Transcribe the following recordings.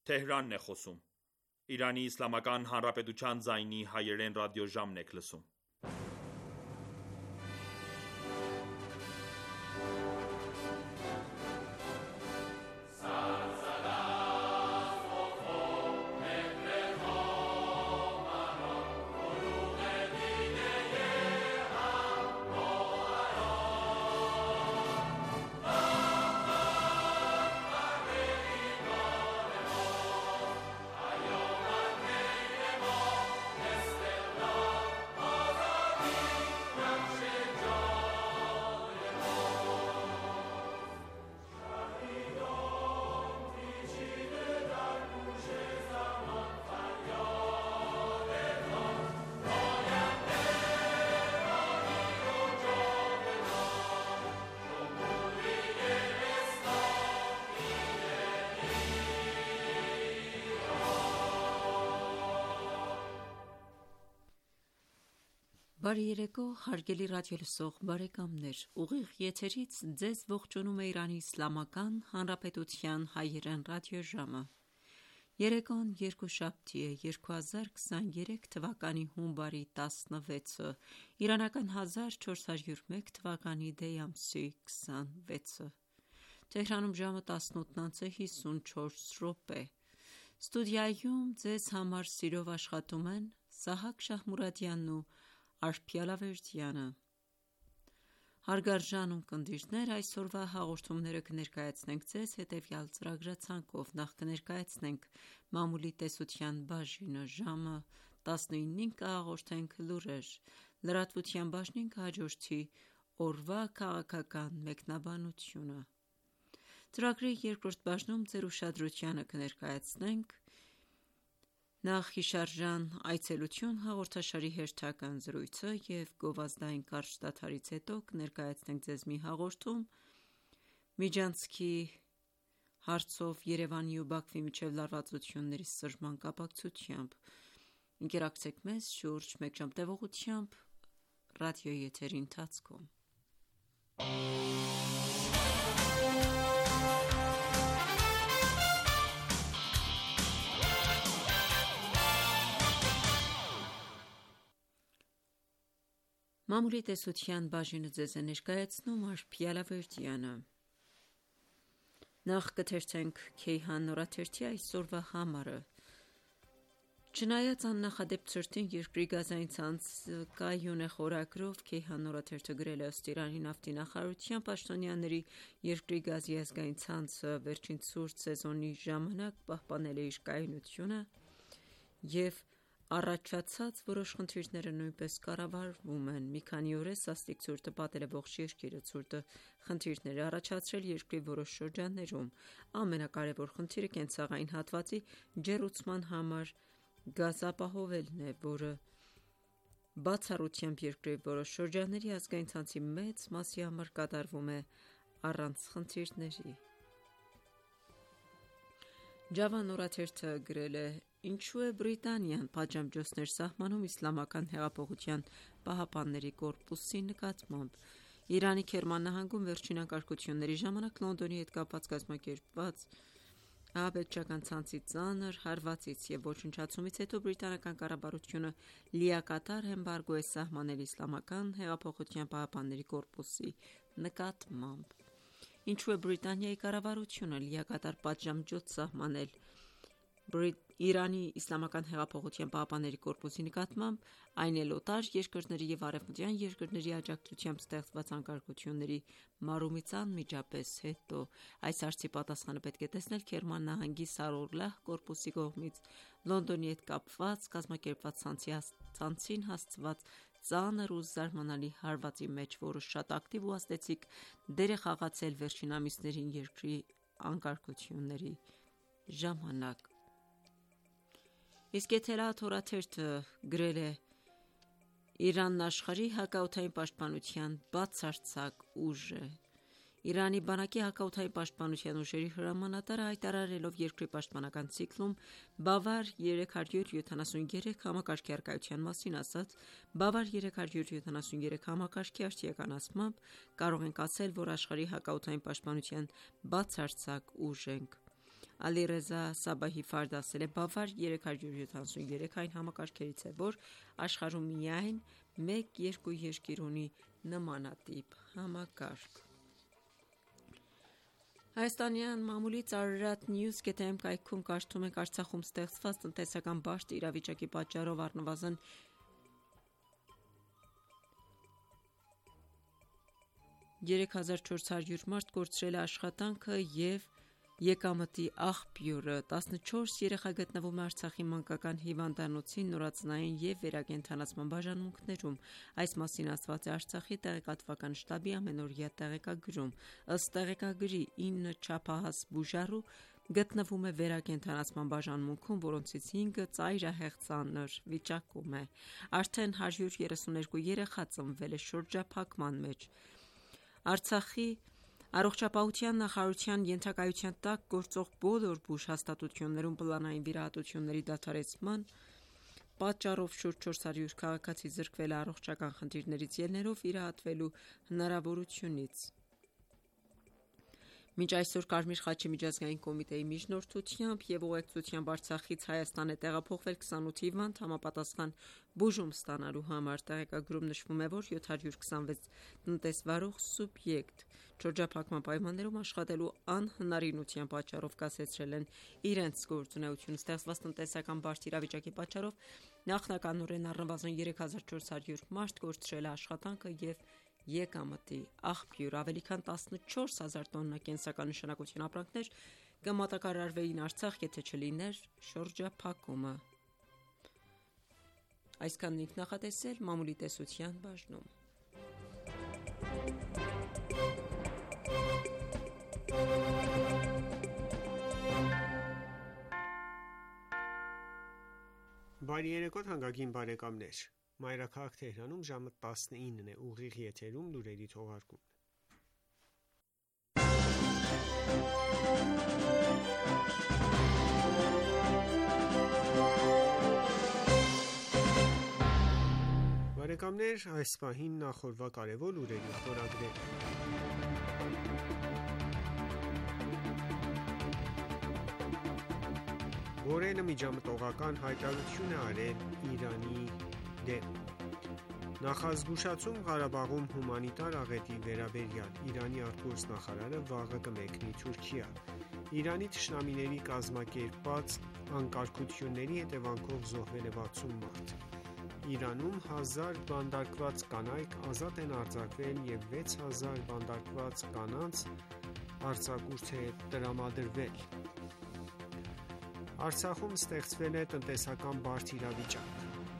Թեհրանն է խոսում։ Իրանի Իսլամական Հանրապետության ձայնի հայերեն ռադիոժամն եք լսում։ Բարի երեկո, հարգելի ռադիոլսող բարեկամներ, ուղիղ եթերից ձեզ ողջունում է Իրանի Իսլամական Հանրապետության հայերեն ռադիոժամը։ Երեկոն երկուշաբթի է, 2023 թվականի հունվարի 16-ը, իրանական 1401 թվականի դեյ ամսի 26-ը։ Թեհրանում ժամը 18:54։ Ստուդիայում ձեզ համար սիրով աշխատում են Սահակ Շահմուրադյանն ու Արփիալ Ավերդյանը։ Հարգարժան ունկնդիրներ, այսօրվա հաղորդումները կներկայացնենք ձեզ հետևյալ ծրագրացանկով. Նախ կներկայացնենք մամուլի տեսության բաժինը, ժամը 19-ին կհաղորդենք լուրեր, լրատվության բաժնին կհաջորդի օրվա քաղաքական մեկնաբանությունը։ Ծրագրի երկրորդ բաժնում ձեր ուշադրությանը կներկայացնենք նախհիշարժան այցելություն հաղորդաշարի հերթական զրույցը և գովազդային կարճ դադարից հետո կներկայացնենք ձեզ մի հաղորդում Միջանցքի հարցով Երևանի ու Բաքվի միջև լարվածությունների սրման կապակցությամբ։ Ընկերակցեք մեզ շուրջ մեկ ժամ տևողությամբ ռադիոյի եթերի ընթացքում։ Մամուլի տեսության բաժինը ձեզ է ներկայացնում Արփիալ Ավերդյանը։ Նախ կթերթենք Քեյհան նորաթերթի այսօրվա համարը։ Չնայած աննախադեպ ցրտին երկրի գազային ցանցը կայուն է խորագրով, Քեյհան նորաթերթը գրել է ըստ Իրանի նավթի նախարարության պաշտոնյաների երկրի գազի ազգային ցանցը վերջին ցուրտ սեզոնի ժամանակ պահպանել է իր կայունությունը և առաջացած որոշ խնդիրները նույնպես կառավարվում են։ Մի քանի օր է սաստիկ ցուրտը պատել է ողջ երկիրը, ցուրտը խնդիրներ է առաջացրել երկրի որոշ շրջաններում։ Ամենակարևոր խնդիրը կենցաղային հատվածի ջեռուցման համար գազ ապահովելն է, որը բացառությամբ երկրի որոշ շրջանների ազգային ցանցի մեծ մասի համար կատարվում է առանց խնդիրների։ Ջավան օրաթերթը գրել է. Ինչու է Բրիտանիան պատժամիջոցներ սահմանում Իսլամական հեղափոխության պահապանների կորպուսի նկատմամբ։ Իրանի Քերման նահանգում վերջին անկարգությունների ժամանակ Լոնդոնի հետ կապված կազմակերպված ահաբեկչական ցանցի ծանր հարվածից և ոչնչացումից հետո բրիտանական կառավարությունը լիակատար էմբարգո է սահմանել Իսլամական հեղափոխության պահապանների կորպուսի նկատմամբ։ Ինչու է Բրիտանիայի կառավարությունը լիակատար պատժամիջոց սահմանել Իրանի Իսլամական հեղափոխության պահապանների կորպուսի նկատմամբ, այն էլ օտար երկրների և արևմտյան երկրների աջակցությամբ ստեղծված անկարգությունների մարումից անմիջապես հետո։ Այս հարցի պատասխանը պետք է տեսնել Քերման նահանգի Սարոլլահ կորպուսի կողմից Լոնդոնի հետ կապված կազմակերպված ցանցին հասցված ծանր ու զարմանալի հարվածի մեջ, որը շատ ակտիվ ու ազդեցիկ դեր է խաղացել վերջին ամիսներին երկրի անկարգությունների ժամանակ։ Իսկ Եթերաաթ օրաթերթը գրել է. Իրանն աշխարհի հակաօդային պաշտպանության բացարձակ ուժ է։ Իրանի բանակի հակաօդային պաշտպանության ուժերի հրամանատարը հայտարարելով երկրի պաշտպանական ցիկլում Բավար 373 համակարգի առկայության մասին ասաց. Բավար 373 համակարգի արդիականացմամբ կարող ենք ասել, որ աշխարհի հակաօդային պաշտպանության բացարձակ ուժ ենք։ Ալիրեզա Սաբահի Ֆարդ ասել է Բավար 373 այն համակարգերից է, որ աշխարհում միայն 1-2 երկիր ունի նմանատիպ համակարգ։ Հայաստանյան մամուլի Ծարարատ News.am կայքում կարդում ենք Արցախում ստեղծված տնտեսական բարդ իրավիճակի պատճառով առնվազն 3400 մարդ կորցրել է աշխատանքը և եկամտի աղբյուրը, 14 երեխա գտնվում է Արցախի մանկական հիվանդանոցի նորածնային և վերակենդանացման բաժանմունքներում, այս մասին ասված է Արցախի տեղեկատվական շտաբի ամենօրյա տեղեկագրում, ըստ տեղեկագրի 9 չափահաս բուժառու գտնվում է վերակենդանացման բաժանմունքում, որոնցից 5-ը ծայրահեղ ծանր վիճակում է, արդեն 132 երեխա ծնվել է շրջափակման մեջ։ Արցախի Առողջապահության նախարարության ենթակայության տակ գործող բոլոր բուժ հաստատություններում պլանային վիրահատությունների դադարեցման պատճառով շուրջ 400 քաղաքացի զրկվել է առողջական խնդիրներից ելնելով վիրահատվելու հնարավորությունից։ Մինչ այսօր Կարմիր խաչի միջազգային կոմիտեի միջնորդությամբ և ուղեկցությամբ Արցախից Հայաստան է տեղափոխվել 28 հիվանդ համապատասխան բուժում ստանալու համար։ Տեղեկագրում նշվում է, որ 726 տնտեսվարող սուբյեկտ շրջափակման պայմաններում աշխատելու անհնարինության պատճառով կասեցրել են իրենց գործունեությունը։ Ստեղծված տնտեսական բարդ իրավիճակի պատճառով նախնականորեն առնվազն 3400 մարդ կորցրել է աշխատանքը և եկամտի աղբյուր, ավելի քան 14000 տոննա կենսական ապրանքներ կմատակարարվեին Արցախ, եթե չլիներ շրջափակումը։ Այսքանն ենք նախատեսել մամուլի տեսության բաժնում։ Բարի երեկո թանկագին բարեկամներ։ Մայրաքաղաք Թեհրանում ժամը 19-ն է, ուղիղ եթերում լուրերի թողարկումն է։ Բարեկամներ, այս պահին նախորդ կարևոր լուրերի խորագրեր։ Բորելը միջամտողական հայտարարություն է արել Իրանի դեմ։ Նախազգուշացում Ղարաբաղում հումանիտար աղետի վերաբերյալ, Իրանի արտգործնախարարը վաղը կմեկնի Թուրքիա։ Իրանի թշնամիների կազմակերպած անկարգությունների հետևանքով զոհվել է 60 մարդ։ Իրանում 1000 բանտարկված կանայք ազատ են արձակվել և 6000 բանտարկված կանանց արձակուրդ է տրամադրվել։ Արցախում ստեղծվել է տնտեսական բարդ իրավիճակ։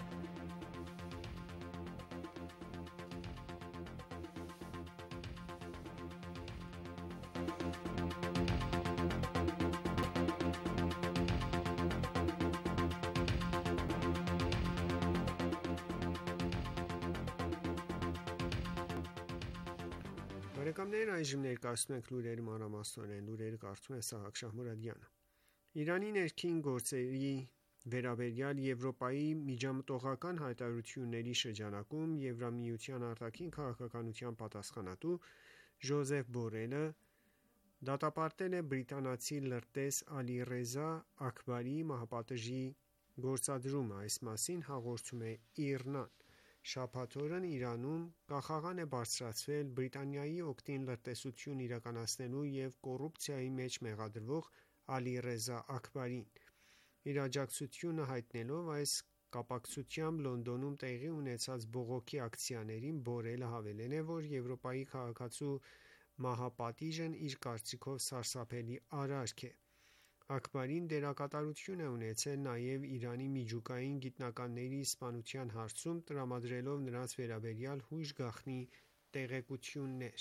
Բարեկամներ, այժմ ներկայացնում ենք լուրերի մանրամասնորեն։ Լուրերը կարդում է Սահակ Շահմուրադյանը։ Իրանի ներքին գործերի վերաբերյալ Եվրոպայի միջամտողական հայտարարությունների շրջանակում Եվրամիության արտաքին քաղաքականության պատասխանատու Ժոզեֆ Բորելը դատապարտել է բրիտանացի լրտես Ալիրեզա Աքբարի մահապատժի գործադրումը։ Այս մասին հաղորդում է IRNA-ն։ Շաբաթ օրն Իրանում կախաղան է բարձրացվել Բրիտանիայի օգտին լրտեսություն իրականացնելու և կոռուպցիայի մեջ մեղադրվող Ալիրեզա Աքբարին։ Իր աջակցությունը հայտնելով այս կապակցությամբ Լոնդոնում տեղի ունեցած բողոքի ակցիաներին Բորելը հավելել է, որ Եվրոպայի քաղաքացու մահապատիժն իր կարծիքով սարսափելի արարք է։ Աքբարին դերակատարություն է ունեցել նաև Իրանի միջուկային գիտնականների սպանության հարցում, տրամադրելով նրանց վերաբերյալ հույժ գաղտնի տեղեկություններ։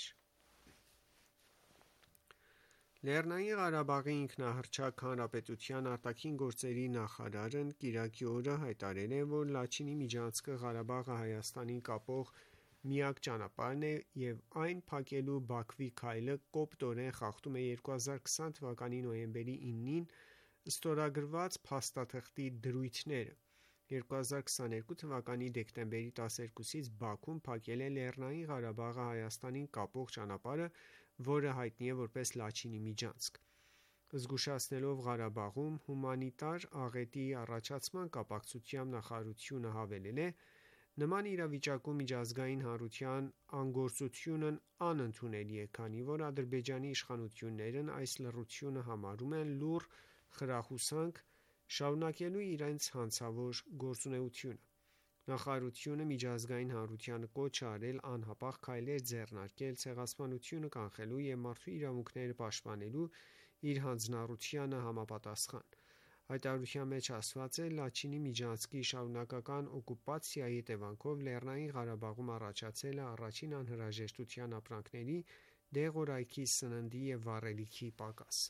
Լեռնային Ղարաբաղի ինքնահռչակ հանրապետության արտաքին գործերի նախարարն կիրակի օրը հայտարարել է, որ Լաչինի միջանցքը Ղարաբաղը Հայաստանին կապող միակ ճանապարհն է և այն փակելու Բաքվի քայլը կոպտորեն խախտում է 2020 թվականի նոյեմբերի 9-ին ստորագրված փաստաթղթի դրույթները։ 2022 թվականի դեկտեմբերի 12-ից Բաքուն փակել է Լեռնային Ղարաբաղը Հայաստանին կապող ճանապարհը, որը հայտնի է որպես Լաչինի միջանցք։ Զգուշացնելով Ղարաբաղում հումանիտար աղետի առաջացման կապակցությամբ նախարարությունը հավելել է. «Նման իրավիճակում միջազգային հանրության անգործությունն անընդունելի է, քանի որ Ադրբեջանի իշխանություններն այս լռությունը համարում են լուռ խրախուսանք շարունակելու իրենց հանցավոր գործունեությունը»։ Նախարարությունը միջազգային հանրությանը կոչ է արել անհապաղ քայլեր ձեռնարկել ցեղասպանությունը կանխելու և մարդու իրավունքները պաշտպանելու իր հանձնառությանը համապատասխան։ Հայտարարության մեջ ասված է. «Լաչինի միջանցքի շարունակական օկուպացիայի հետևանքով Լեռնային Ղարաբաղում առաջացել է առաջին անհրաժեշտության ապրանքների, դեղորայքի, սննդի և վառելիքի պակաս»։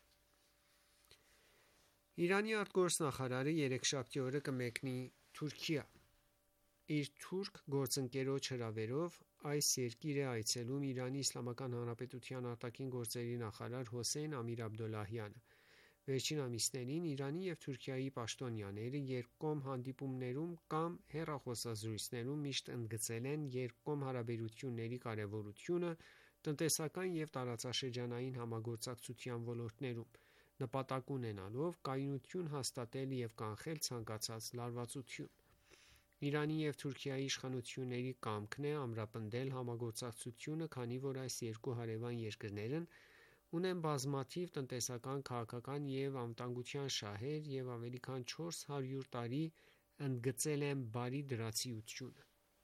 Իրանի արտգործնախարարը երեքշաբթի օրը կմեկնի Թուրքիա։ Իր թուրք գործընկերոջ հրավերով այս երկիր է այցելում Իրանի Իսլամական Հանրապետության արտաքին գործերի նախարար Հոսեյն Ամիր-Աբդոլլահյանը։ Վերջին ամիսներին Իրանի և Թուրքիայի պաշտոնյաները երկկողմ հանդիպումներում կամ հեռախոսազրույցներում միշտ ընդգծել են երկկողմ հարաբերությունների կարևորությունը տնտեսական և տարածաշրջանային համագործակցության ոլորտներում՝ նպատակ ունենալով կայունություն հաստատել և կանխել ցանկացած լարվածություն։ Իրանի և Թուրքիայի իշխանությունների կամքն է ամրապնդել համագործակցությունը, քանի որ այս երկու հարևան երկրներն ունեն բազմաթիվ տնտեսական, քաղաքական և անվտանգության շահեր և ավելի քան 400 տարի ընդգծել են բարի դրացիությունը։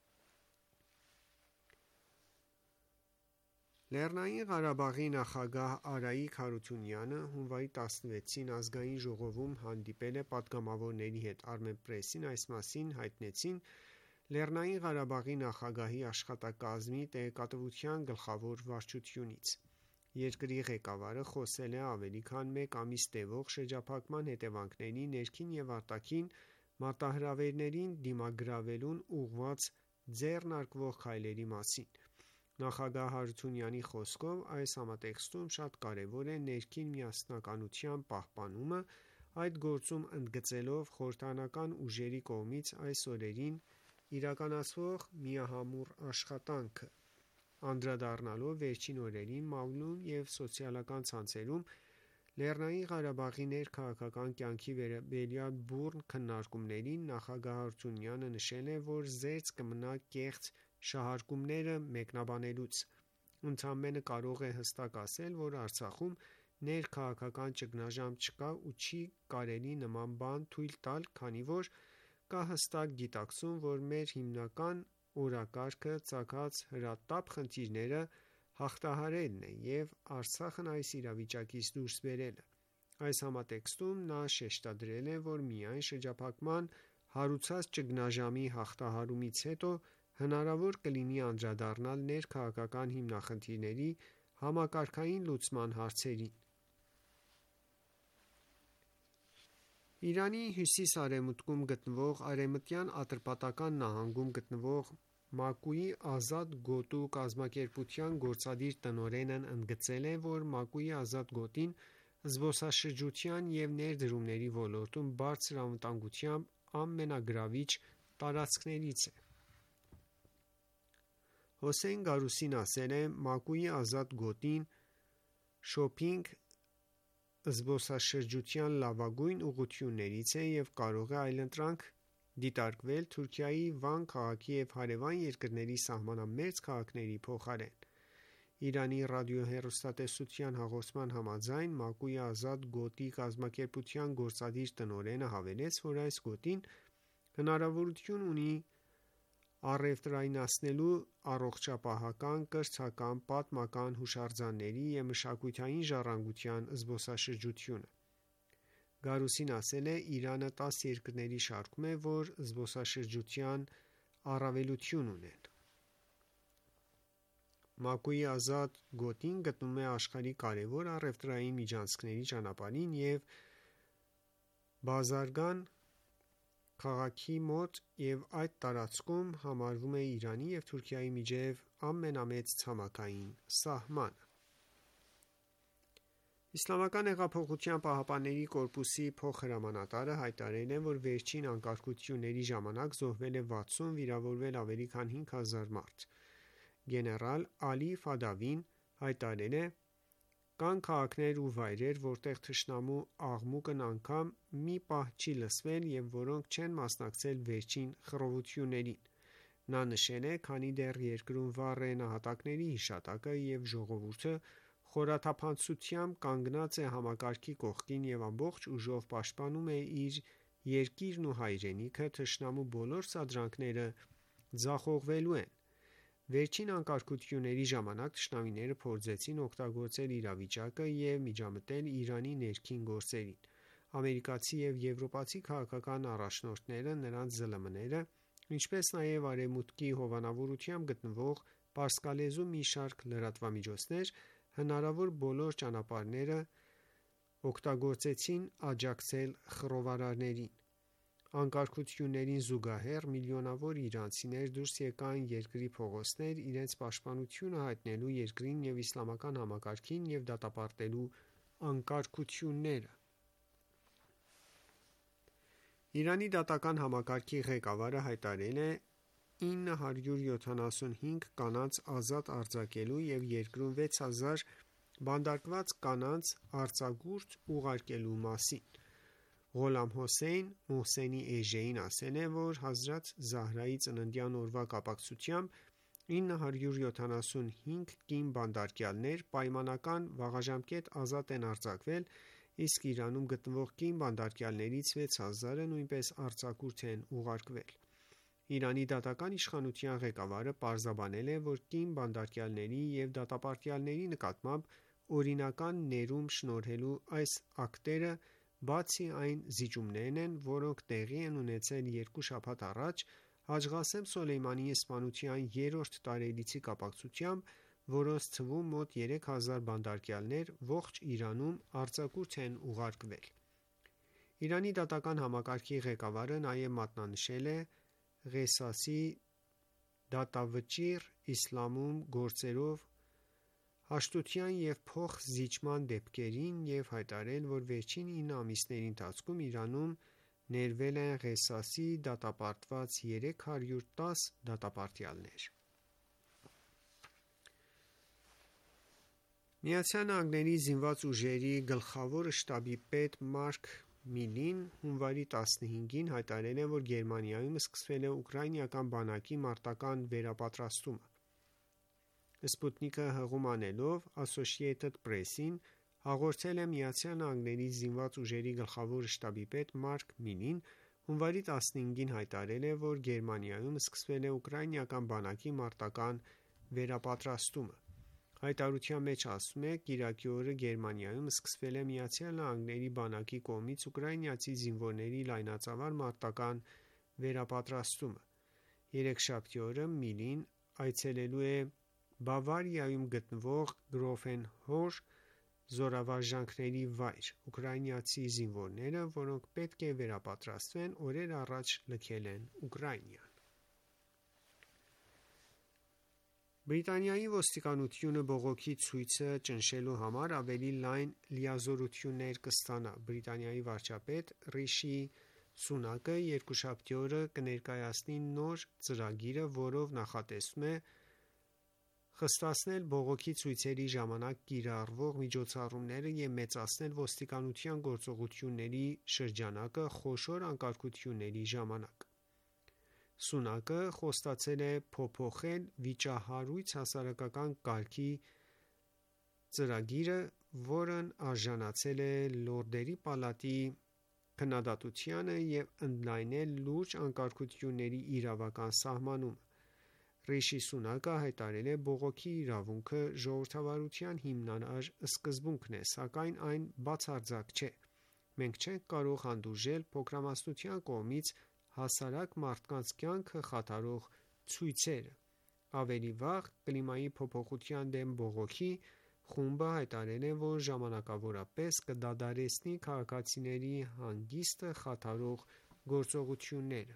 Լեռնային Ղարաբաղի նախագահ Արայիկ Հարությունյանը հունվարի 16-ին Ազգային ժողովում հանդիպել է պատգամավորների հետ։ Armenpress-ին այս մասին հայտնեցին Լեռնային Ղարաբաղի նախագահի աշխատակազմի տեղեկատվության գլխավոր վարչությունից։ Երկրի ղեկավարը խոսել է ավելի քան մեկ ամիս տևող շրջափակման հետևանքների, ներքին և արտաքին մարտահրավերներին դիմագրավելուն ուղղված ձեռնարկվող քայլերի մասին։ Նախագահ Հարությունյանի խոսքով այս համատեքստում շատ կարևոր է ներքին միասնականության պահպանումը, այդ գործում ընդգծելով խորհրդարանական ուժերի կողմից այս օրերին իրականացվող միահամուռ աշխատանքը։ Անդրադառնալով վերջին օրերին մամլում և սոցիալական ցանցերում Լեռնային Ղարաբաղի ներքաղաքական կյանքի վերաբերյալ բուռն քննարկումներին, նախագահ Հարությունյանը նշել է, որ զերծ կմնա կեղծ շահարկումները մեկնաբանելուց։ Ընդամենը կարող է հստակ ասել, որ Արցախում ներքաղաքական ճգնաժամ չկա ու չի կարելի նման բան թույլ տալ, քանի որ կա հստակ գիտակցում, որ մեր հիմնական օրակարգը ծագած հրատապ խնդիրները հաղթահարելն է և Արցախն այս իրավիճակից դուրս բերելը։ Այս համատեքստում նա շեշտադրել է, որ միայն շրջափակման հարուցած ճգնաժամի հաղթահարումից հետո հնարավոր կլինի անդրադառնալ ներքաղաքական հիմնախնդիրների համակարգային լուծման հարցերին։ Իրանի հյուսիս-արևմուտքում գտնվող Արևմտյան Ատրպատական նահանգում գտնվող ՄԱԿՈ-ի Ազատ գոտու կազմակերպության գործադիր տնօրենն ընդգծել է, որ ՄԱԿՕ-ի Ազատ գոտին զբոսաշրջության և ներդրումների ոլորտում բարձր անվտանգությամբ ամենագրավիչ տարածքներից է։ Հոսեյն Գարուսին ասել է. «ՄԱԿՕ-ի Ազատ գոտին շոփինգ զբոսաշրջության լավագույն ուղղություններից է և կարող է այլընտրանք դիտարկվել Թուրքիայի Վան քաղաքի և հարևան երկրների սահմանամերձ քաղաքների փոխարեն»։ Իրանի ռադիոհեռուստատեսության հաղորդման համաձայն ՄԱԿՕ-ի Ազատ գոտի կազմակերպության գործադիր տնօրենը հավելեց, որ այս գոտին հնարավորություն ունի առևտրայնացնելու առողջապահական, կրթական, պատմական, հուշարձանների և մշակութային ժառանգության զբոսաշրջությունը։ Գարուսին ասել է. «Իրանը 10 երկրների շարքում է, որ զբոսաշրջության առավելություն ունեն»։ ՄԱԿՕ-ի Ազատ գոտին գտնվում է աշխարհի կարևոր առևտրային միջանցքների ճանապարհին և Բազարգան քաղաքի մոտ և այդ տարածքում համարվում է Իրանի և Թուրքիայի միջև ամենամեծ ցամաքային սահմանը։ ԻՀՊԿ-ի փոխհրամանատարը հայտարարել է, որ վերջին անկարգությունների ժամանակ զոհվել է 60, վիրավորվել ավելի քան 5000 մարդ։ Գեներալ Ալի Ֆադավին հայտարարել է. Կան քաղաքներ ու վայրեր, որտեղ թշնամու աղմուկն անգամ մի պահ չի լսվել և որոնք չեն մասնակցել վերջին խռովություններին։ Նա նշել է, քանի դեռ երկրում վառ է նահատակների հիշատակը և ժողովուրդը խորաթափանցությամբ կանգնած է համակարգի կողքին և ամբողջ ուժով պաշտպանում է իր երկիրն ու հայրենիքը, թշնամու բոլոր սադրանքները ձախողվելու են։ Վերջին անկարգությունների ժամանակ թշնամիները փորձեցին օգտագործել իրավիճակը և միջամտել Իրանի ներքին գործերին։ Ամերիկացի և եվրոպացի քաղաքական առաջնորդները, նրանց ԶԼՄ-ները, ինչպես նաև Արևմուտքի հովանավորությամբ գտնվող պարսկալեզու մի շարք լրատվամիջոցներ հնարավոր բոլոր ճանապարհները օգտագործեցին աջակցել խռովարարներին։ Անկարգություններին զուգահեռ միլիոնավոր իրանցիներ դուրս եկան երկրի փողոցներ՝ իրենց պաշտպանությունը հայտնելու երկրին և իսլամական համակարգին և դատապարտելու անկարգությունները։ Իրանի դատական համակարգի ղեկավարը հայտարարել է 975 կանանց ազատ արձակելու և երկրում 6000 բանտարկված կանանց արձակուրդ ուղարկելու մասին։ Ղոլամ Հոսեյն Մոհսենի էժեին ասել է, որ Հազրաթ Զահրայի ծննդյան օրվա կապակցությամբ 975 կին բանտարկյալներ պայմանական վաղաժամկետ ազատ են արձակվել, իսկ Իրանում գտնվող կին բանտարկյալներից 6000-ը նույնպես արձակուրդ են ուղարկվել։ Իրանի դատական իշխանության ղեկավարը պարզաբանել է, որ կին բանտարկյալների և դատապարտյալների նկատմամբ օրինական ներում շնորհելու այս ակտերը բացի այն զիջումներն են, որոնք տեղի են ունեցել 2 շաբաթ առաջ Հաջ Սոլեյմանիի սպանության 3-րդ տարելիցի կապակցությամբ, որոնց թվում մոտ 3000 բանտարկյալներ ողջ Իրանում արձակուրդ են ուղարկվել։ Իրանի դատական համակարգի ղեկավարը նաև մատնանշել է Ղեսասի դատավճիռ իսլամում գործերով հաշտության և փոխզիջման դեպքերին և հայտարարել, որ վերջին 9 ամիսների ընթացքում Իրանում ներվել են Ղեսասի դատապարտված 310 դատապարտյալներ։ ԱՄՆ զինված ուժերի գլխավոր շտաբի պետ Մարկ Միլին հունվարի 15-ին հայտարարել է, որ Գերմանիայում սկսվել է ուկրաինական բանակի մարտական վերապատրաստումը։ Սպուտնիկը հղում անելով Associated Press-ին հաղորդել է ԱՄՆ զինված ուժերի գլխավոր շտաբի պետ Մարկ Միլին հունվարի 15-ին հայտարարել է, որ Գերմանիայում սկսվել է ուկրաինական բանակի մարտական վերապատրաստումը։ Հայտարարության մեջ ասվում է. «Կիրակի օրը Գերմանիայում սկսվել է ԱՄՆ բանակի կողմից ուկրաինացի զինվորների լայնածավալ մարտական վերապատրաստումը»։ Երեքշաբթի օրը Միլին այցելելու է Բավարիայում գտնվող Գրոֆենհոր զորավարժանքների վայր։ Ուկրաինացի զինվորները, որոնք պետք է վերապատրաստվեն, օրեր առաջ լքել են Ուկրաինան։ Բրիտանիայի ոստիկանությունը բողոքի ցույցը ճնշելու համար ավելի լայն լիազորություններ կստանա։ Բրիտանիայի վարչապետ Ռիշի Սունակը երկուշաբթի օրը կներկայացնի նոր ծրագիրը, որով նախատեսվում է խստացնել բողոքի ցույցերի ժամանակ կիրառվող միջոցառումները և մեծացնել ոստիկանության գործողությունների շրջանակը խոշոր անկարգությունների ժամանակ։ Սունակը խոստացել է փոփոխել վիճահարույց հասարակական կարգի ծրագիրը, որն արժանացել է Լորդերի պալատի քննադատությանը և ընդլայնել լուրջ անկարգությունների իրավական սահմանումը։ Ռիշի Սունակը հայտարարել է. «Բողոքի իրավունքը ժողովրդավարության հիմնարար սկզբունքն է, սակայն այն բացարձակ չէ։ Մենք չենք կարող հանդուրժել փոքրամասնության կողմից հասարակ մարդկանց կյանքը խաթարող ցույցերը»։ Ավելի վաղ Կլիմայի փոփոխության դեմ բողոքի խումբը հայտարարել է, որ ժամանակավորապես կդադարեցնի քաղաքացիների հանգիստը խաթարող գործողությունները։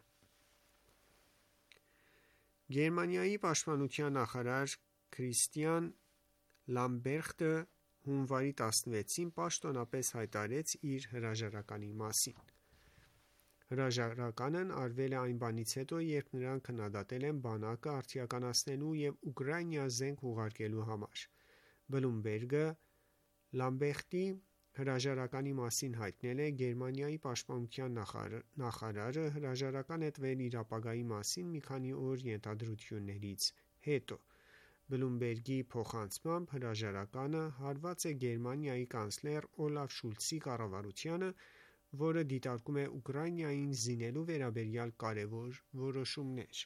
Գերմանիայի պաշտպանության նախարար Քրիստիան Լամբերխտը հունվարի 16-ին պաշտոնապես հայտարարեց իր հրաժարականի մասին։ Հրաժարականն արվել է այն բանից հետո, երբ նրան քննադատել են բանակը արդիականացնելու և Ուկրաինա զենք ուղարկելու համար։ Բլումբերգը Լամբեխտի հրաժարականի մասին հայտնել է Գերմանիայի պաշտպանության նախարարը հրաժարական է տվել իր ապագայի մասին մի քանի օր ենթադրություններից հետո։ Բլումբերգի փոխանցմամբ հրաժարականը հարված է Գերմանիայի կանցլեր Օլաֆ Շուլցի կառավարությանը, որը դիտարկում է Ուկրաինային զինելու վերաբերյալ կարևոր որոշումներ։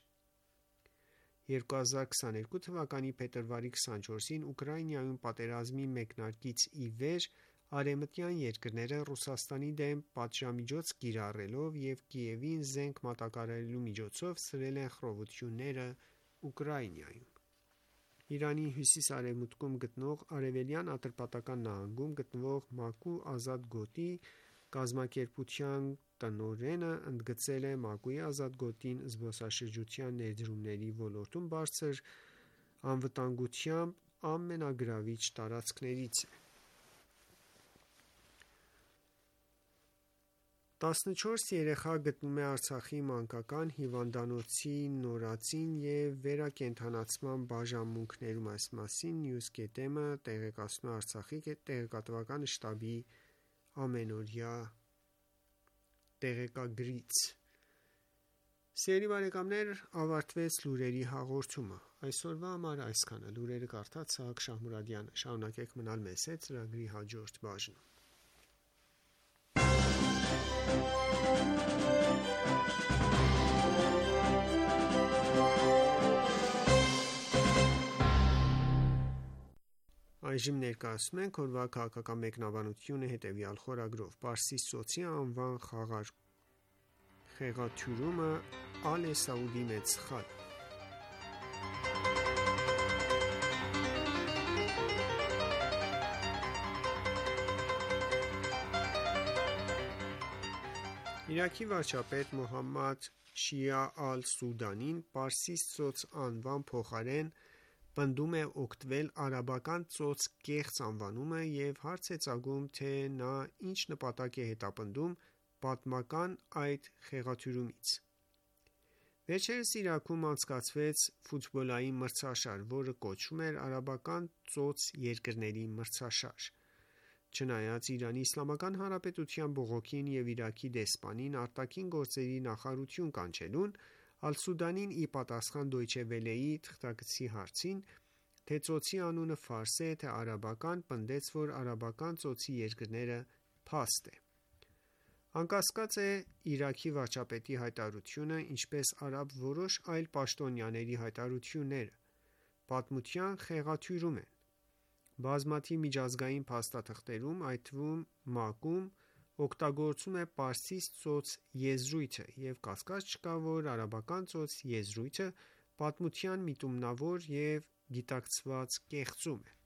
2022 թվականի փետրվարի 24-ին Ուկրաինայում պատերազմի մեկնարկից ի վեր արևմտյան երկրները Ռուսաստանի դեմ պատժամիջոց կիրառելով և Կիևին զենք մատակարարելու միջոցով սրել են խռովությունները Ուկրաինայում։ Իրանի հյուսիս-արևմուտքում գտնվող Արևելյան Ատրպատական նահանգում գտնվող ՄԱԿ-ու ազատ գոտի կազմակերպության տնօրենը ընդգծել է ՄԱԿ-ի ազատ գոտին զբոսաշրջության ներդրումների ոլորտում բարձր անվտանգությամբ ամենագրավիչ տարածքներից է։ 14 երեխա գտնվում է Արցախի մանկական հիվանդանոցի նորածին և վերակենդանացման բաժանմունքներում։ Այս մասին News.am-ը տեղեկացնում է Արցախի տեղեկատվական շտաբի ամենօրյա տեղեկագրից։ Ավարտվեց լուրերի հաղորդումը։ Այսօրվա համար այսքանը։ Լուրերը կարդաց Սահակ Շահմուրադյանը։ Շարունակեք մնալ մեզ հետ ծրագրի հաջորդ բաժնում։ Այժմ ներկայացնում ենք օրվա քաղաքական մեկնաբանությունը հետևյալ խորագրով. Պարսից ծոցի անվան խեղաթյուրումը Ալե Սաուդի մեծ սխալ։ Իրաքի վարչապետ Մոհամմադ Շիա ալ-Սուդանին Պարսից ծոց անվան փոխարեն պնդում է օգտվել արաբական ծոց կեղծ անվանումը և հարց է ծագում, թե նա ինչ նպատակ է հետապնդում պատմական այդ խեղաթյուրումից։ Վերջերս Իրաքում անցկացվեց ֆուտբոլային մրցաշար, որը կոչվում էր Արաբական ծոց երկրների մրցաշար։ Չնայած Իրանի Իսլամական Հանրապետության բողոքին և Իրաքի դեսպանին արտաքին գործերի նախարարություն կանչելուն, Ալ-Սուդանին ի պատասխան Դոյչե Վելեի թղթակցի հարցին, թե ծոցի անունը ֆարս է, թե արաբական, պնդեց, որ արաբական ծոցի երկրները փաստ է։ Անկասկած է Իրաքի վարչապետի հայտարարությունը, ինչպես արաբ որոշ այլ պաշտոնյաների հայտարարությունները, պատմության խեղաթյուրում են։ Բազմաթիվ միջազգային փաստաթղթերում, այդ թվում ՄԱԿ-ում, օգտագործվում է Պարսից ծոց եզրույթը, և կասկած չկա, որ արաբական ծոց եզրույթը պատմության միտումնավոր և գիտակցված կեղծում է։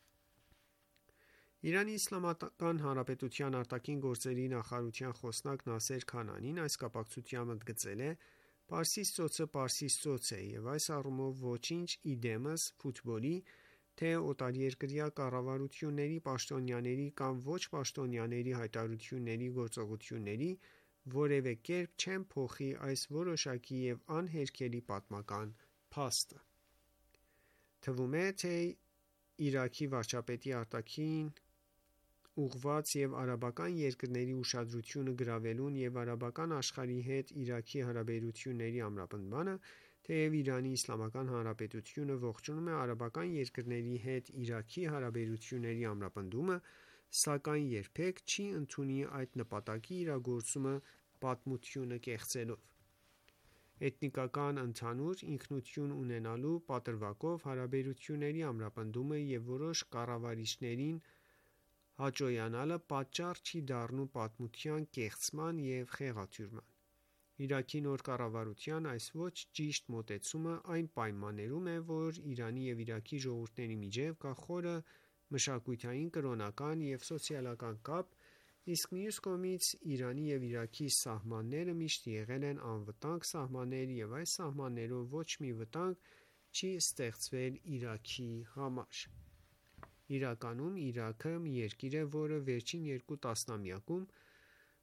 Իրանի Իսլամական Հանրապետության արտաքին գործերի նախարարության խոսնակ Նասեր Քանանին այս կապակցությամբ ընդգծել է. «Պարսից ծոցը Պարսից ծոց է, և այս առումով ոչինչ ի դեմս ֆուտբոլի, թե օտարերկրյա կառավարությունների պաշտոնյաների կամ ոչ պաշտոնյաների հայտարարությունների գործողությունների որևէ կերպ չեն փոխի այս որոշակի և անհերքելի պատմական փաստը»։ Թվում է, թե Իրաքի վարչապետի արտաքին ուղղված և արաբական երկրների ուշադրությունը գրավելուն և արաբական աշխարհի հետ Իրաքի հարաբերությունների ամրապնդմանը, թեև Իրանի Իսլամական Հանրապետությունը ողջունում է արաբական երկրների հետ Իրաքի հարաբերությունների ամրապնդումը, սակայն երբեք չի ընդունի այդ նպատակի իրագործումը պատմությունը կեղծելով։ Էթնիկական ընդհանուր ինքնություն ունենալու պատրվակով հարաբերությունների ամրապնդումը և որոշ կառավարիչներին հաճոյանալը պատճառ չի դառնում պատմության կեղծման և խեղաթյուրման։ Իրաքի նոր կառավարության այս ոչ ճիշտ մոտեցումը այն պայմաններում է, որ Իրանի և Իրաքի ժողովուրդների միջև կա խորը մշակութային, կրոնական և սոցիալական կապ, իսկ մյուս կողմից Իրանի և Իրաքի սահմանները միշտ եղել են անվտանգ սահմաններ և այս սահմաններով ոչ մի վտանգ չի ստեղծվել Իրաքի համար։ Իրականում Իրաքը մի երկիր է, որը վերջին երկու տասնամյակում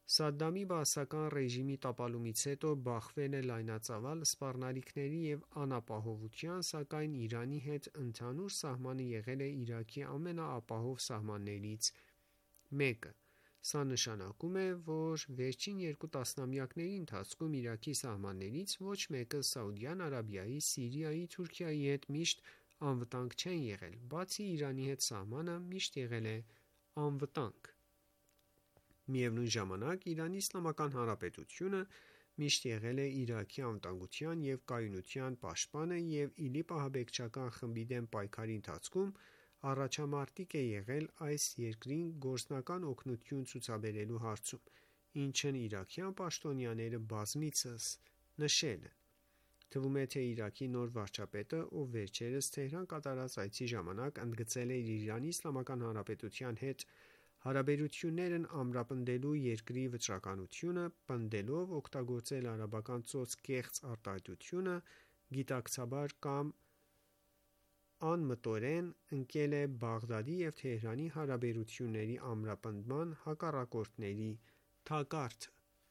Սադդամի բաասական ռեժիմի տապալումից հետո բախվել է լայնածավալ սպառնալիքների և անապահովության, սակայն Իրանի հետ ընդհանուր սահմանը եղել է Իրաքի ամենաապահով սահմաններից մեկը։ Սա նշանակում է, որ վերջին 2 տասնամյակների ընթացքում Իրաքի սահմաններից ոչ մեկը Սաուդյան Արաբիայի, Սիրիայի, Թուրքիայի հետ միշտ անվտանգ չեն եղել, բացի Իրանի հետ սահմանը միշտ եղել է անվտանգ։ Միևնույն ժամանակ, Իրանի Իսլամական Հանրապետությունը միշտ եղել է Իրաքի անվտանգության և կայունության պաշտպանը և ԻԼԻՊ ահաբեկչական խմբի դեմ պայքարի ընթացքում առաջամարտիկ է եղել այս երկրին գործնական օգնություն ցուցաբերելու հարցում, ինչն իրաքյան պաշտոնյաները բազմիցս նշել են։ Թվում է, թե Իրաքի նոր վարչապետը, ով վերջերս Թեհրան կատարած այցի ժամանակ ընդգծել է Իրանի Իսլամական Հանրապետության հետ հարաբերություններն ամրապնդելու երկրի վճռականությունը, պնդելով օգտագործել արաբական ծոց կեղծ արտահայտությունը, գիտակցաբար կամ անմտորեն ընկել է Բաղդադի և Թեհրանի հարաբերությունների ամրապնդման հակառակորդների թակարդը։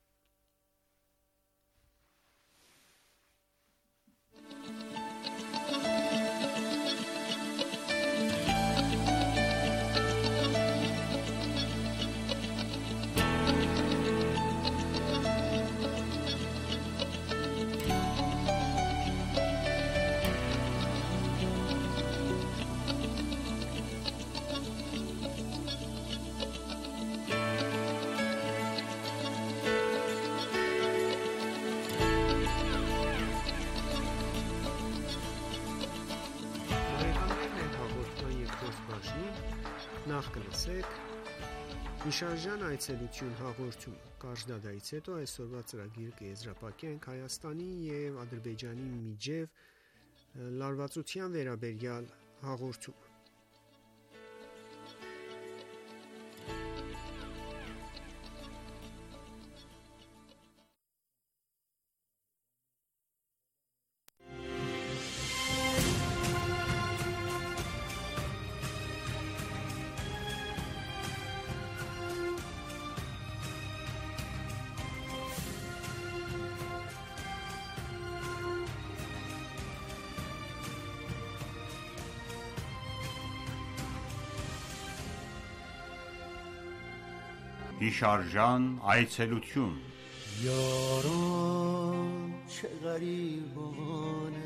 Նախ կլսեք հիշարժան այցելություն հաղորդումը։ Կարճ դադարից հետո այսօրվա ծրագիրը կեզրափակենք Հայաստանի և Ադրբեջանի միջև լարվածության վերաբերյալ հաղորդումը։ հիշարժան այցելություն یاران چه غریبانه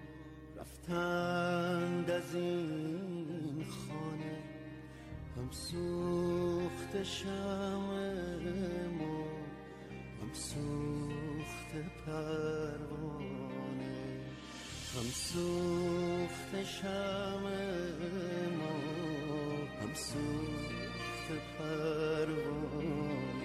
رفتند از این خانه هم سوخت شمع ما هم سوخت پروانه هم سوخت شمع ما هم سوخت پروانه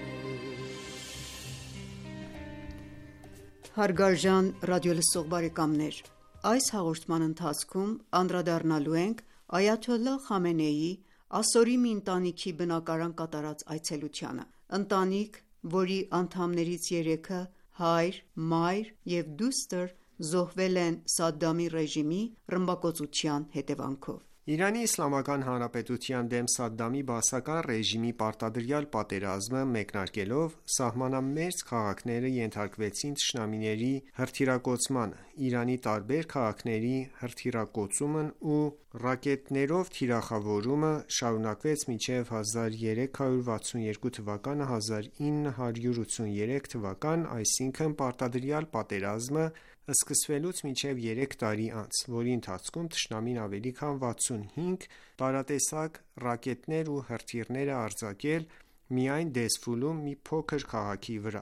Հարգարժան ռադիոլսող բարեկամներ, այս հաղորդման ընթացքում անդրադառնալու ենք Այաթոլլահ Խամենեիի ասորի մի ընտանիքի բնակարան կատարած այցելությանը։ Ընտանիք, որի անդամներից 3-ը հայր, մայր և դուստր զոհվել են Սադդամի ռեժիմի ռմբակոծության հետևանքով։ Իրանի Իսլամական Հանրապետության դեմ Սադդամի բաասական ռեժիմի պարտադրյալ պատերազմը մեկնարկելով սահմանամերձ քաղաքները ենթարկվեցին թշնամիների հրթիռակոծմանը։ Իրանի տարբեր քաղաքների հրթիռակոծումն ու ռակետներով թիրախավորումը շարունակվեց մինչև 1362 թվականը 1983 թվական, այսինքն պարտադրյալ պատերազմը սկսվելուց մինչև 3 տարի անց, որի ընթացքում թշնամին ավելի քան 65 տարատեսակ ռակետներ ու հրթիռներ է արձակել միայն Դեզֆուլում մի փոքր քաղաքի վրա։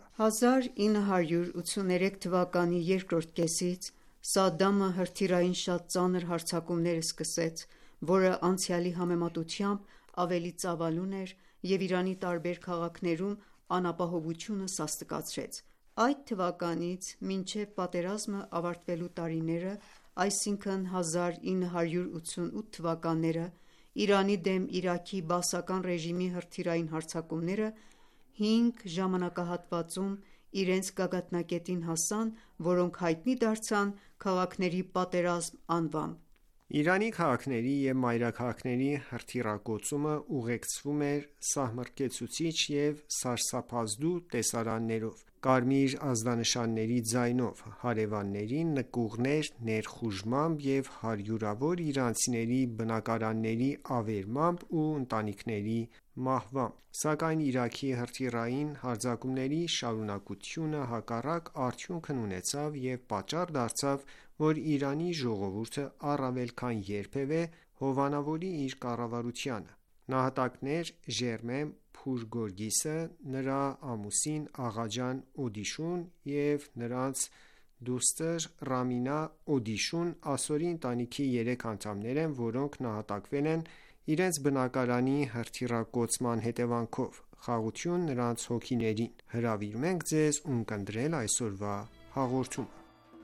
1983 թվականի երկրորդ կեսից Սադդամը հրթիռային շատ ծանր հարձակումներ սկսեց, որը անցյալի համեմատությամբ ավելի ծավալուն էր և Իրանի տարբեր քաղաքներում անապահովությունը սաստկացրեց։ Այդ թվականից մինչև պատերազմը ավարտվելու տարիները, այսինքն 1988 թվականները, Իրանի դեմ Իրաքի բաասական ռեժիմի հրթիռային հարձակումները 5 ժամանակահատվածում իրենց գագաթնակետին հասան, որոնք հայտնի դարձան «Քաղաքների պատերազմ» անվամբ։ Իրանի քաղաքների և մայրաքաղաքների հրթիռակոծումը ուղեկցվում էր սահմռկեցուցիչ և սարսափազդու տեսարաններով, կարմիր ազդանշանների ձայնով, հարևանների նկուղներ ներխուժմամբ և հարյուրավոր իրանցիների բնակարանների ավերմամբ ու ընտանիքների մահվամբ: Սակայն Իրաքի հրթիռային հարձակումների շարունակությունը հակառակ արդյունքն ունեցավ և պատճառ դարձավ, որ Իրանի ժողովուրդը առավել քան երբևէ հովանավորի իր կառավարությանը: Նահատակներ Ժերմեն Փուր Գորգիսը, նրա ամուսին Աղաջան Օդիշուն և նրանց դուստր Ռամինա Օդիշուն ասորի ընտանիքի 3 անդամներ են, որոնք նահատակվել են իրենց բնակարանի հրթիռակոծման հետևանքով: Խաղաղություն նրանց հոգիներին: Հրավիրում ենք Ձեզ ունկնդրել այսօրվա հաղորդումը: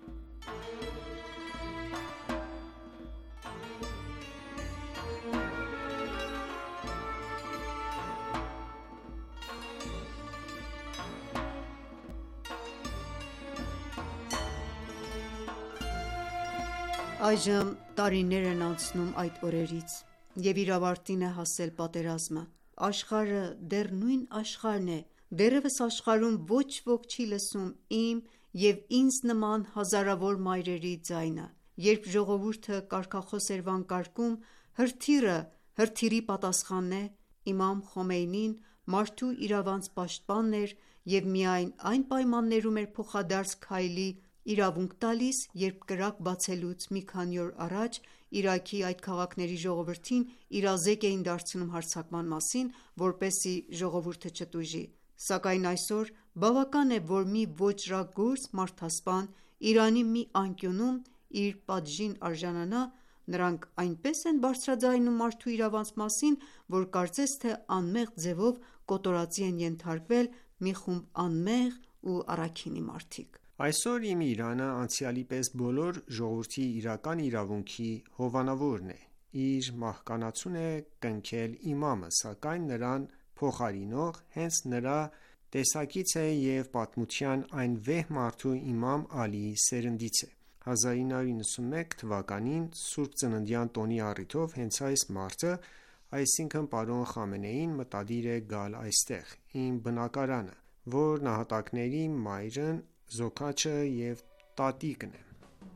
Այժմ տարիներ են անցնում այդ օրերից և իր ավարտին է հասել պատերազմը: Աշխարհը դեռ նույն աշխարհն է: Դեռևս աշխարհում ոչ ոք չի լսում իմ և ինձ նման հազարավոր մայրերի ձայնը: Երբ ժողովուրդը կարգախոս էր վանկարկում, հրթիռի պատասխանն է: Իմամ Խոմեյնին մարդու իրավանց պաշտպանն էր և միայն այն պայմաններում էր փոխադարձ քայլի իրավունք տալիս, երբ կրակ բացելուց մի քանի օր առաջ Իրաքի այդ քաղաքների ժողովրդին իրազեկ էին դարձնում հարձակման մասին, որպեսզի ժողովուրդը չտուժի: Սակայն այսօր բավական է, որ մի ոճրագործ մարդասպան Իրանի մի անկյունում իր պատժին արժանանա: Նրանք այնպես են բարձրաձայնում մարդու իրավանց մասին, որ կարծես թե անմեղ ձևով կոտորածի են ենթարկվել մի խումբ անմեղ ու առաքինի մարդիկ: Այսօր Իմ Իրանը անցյալի պես բոլոր ժողովրդի իրական իրավունքի հովանավորն է: Իր մահկանացուն է կնքել իմամը, սակայն նրան փոխարինող հենց նրա տեսակից է և պատմության այն վեհ մարդու իմամ Ալիի սերնդից է: 1991 թվականին սուրբ ծննդյան տոնի առիթով հենց այս մարդը, այսինքն պարոն Խամենեին մտադիր է գալ այստեղ, իմ բնակարանը, որ նահատակների մայրն, զոքաչը և տատիկն եմ: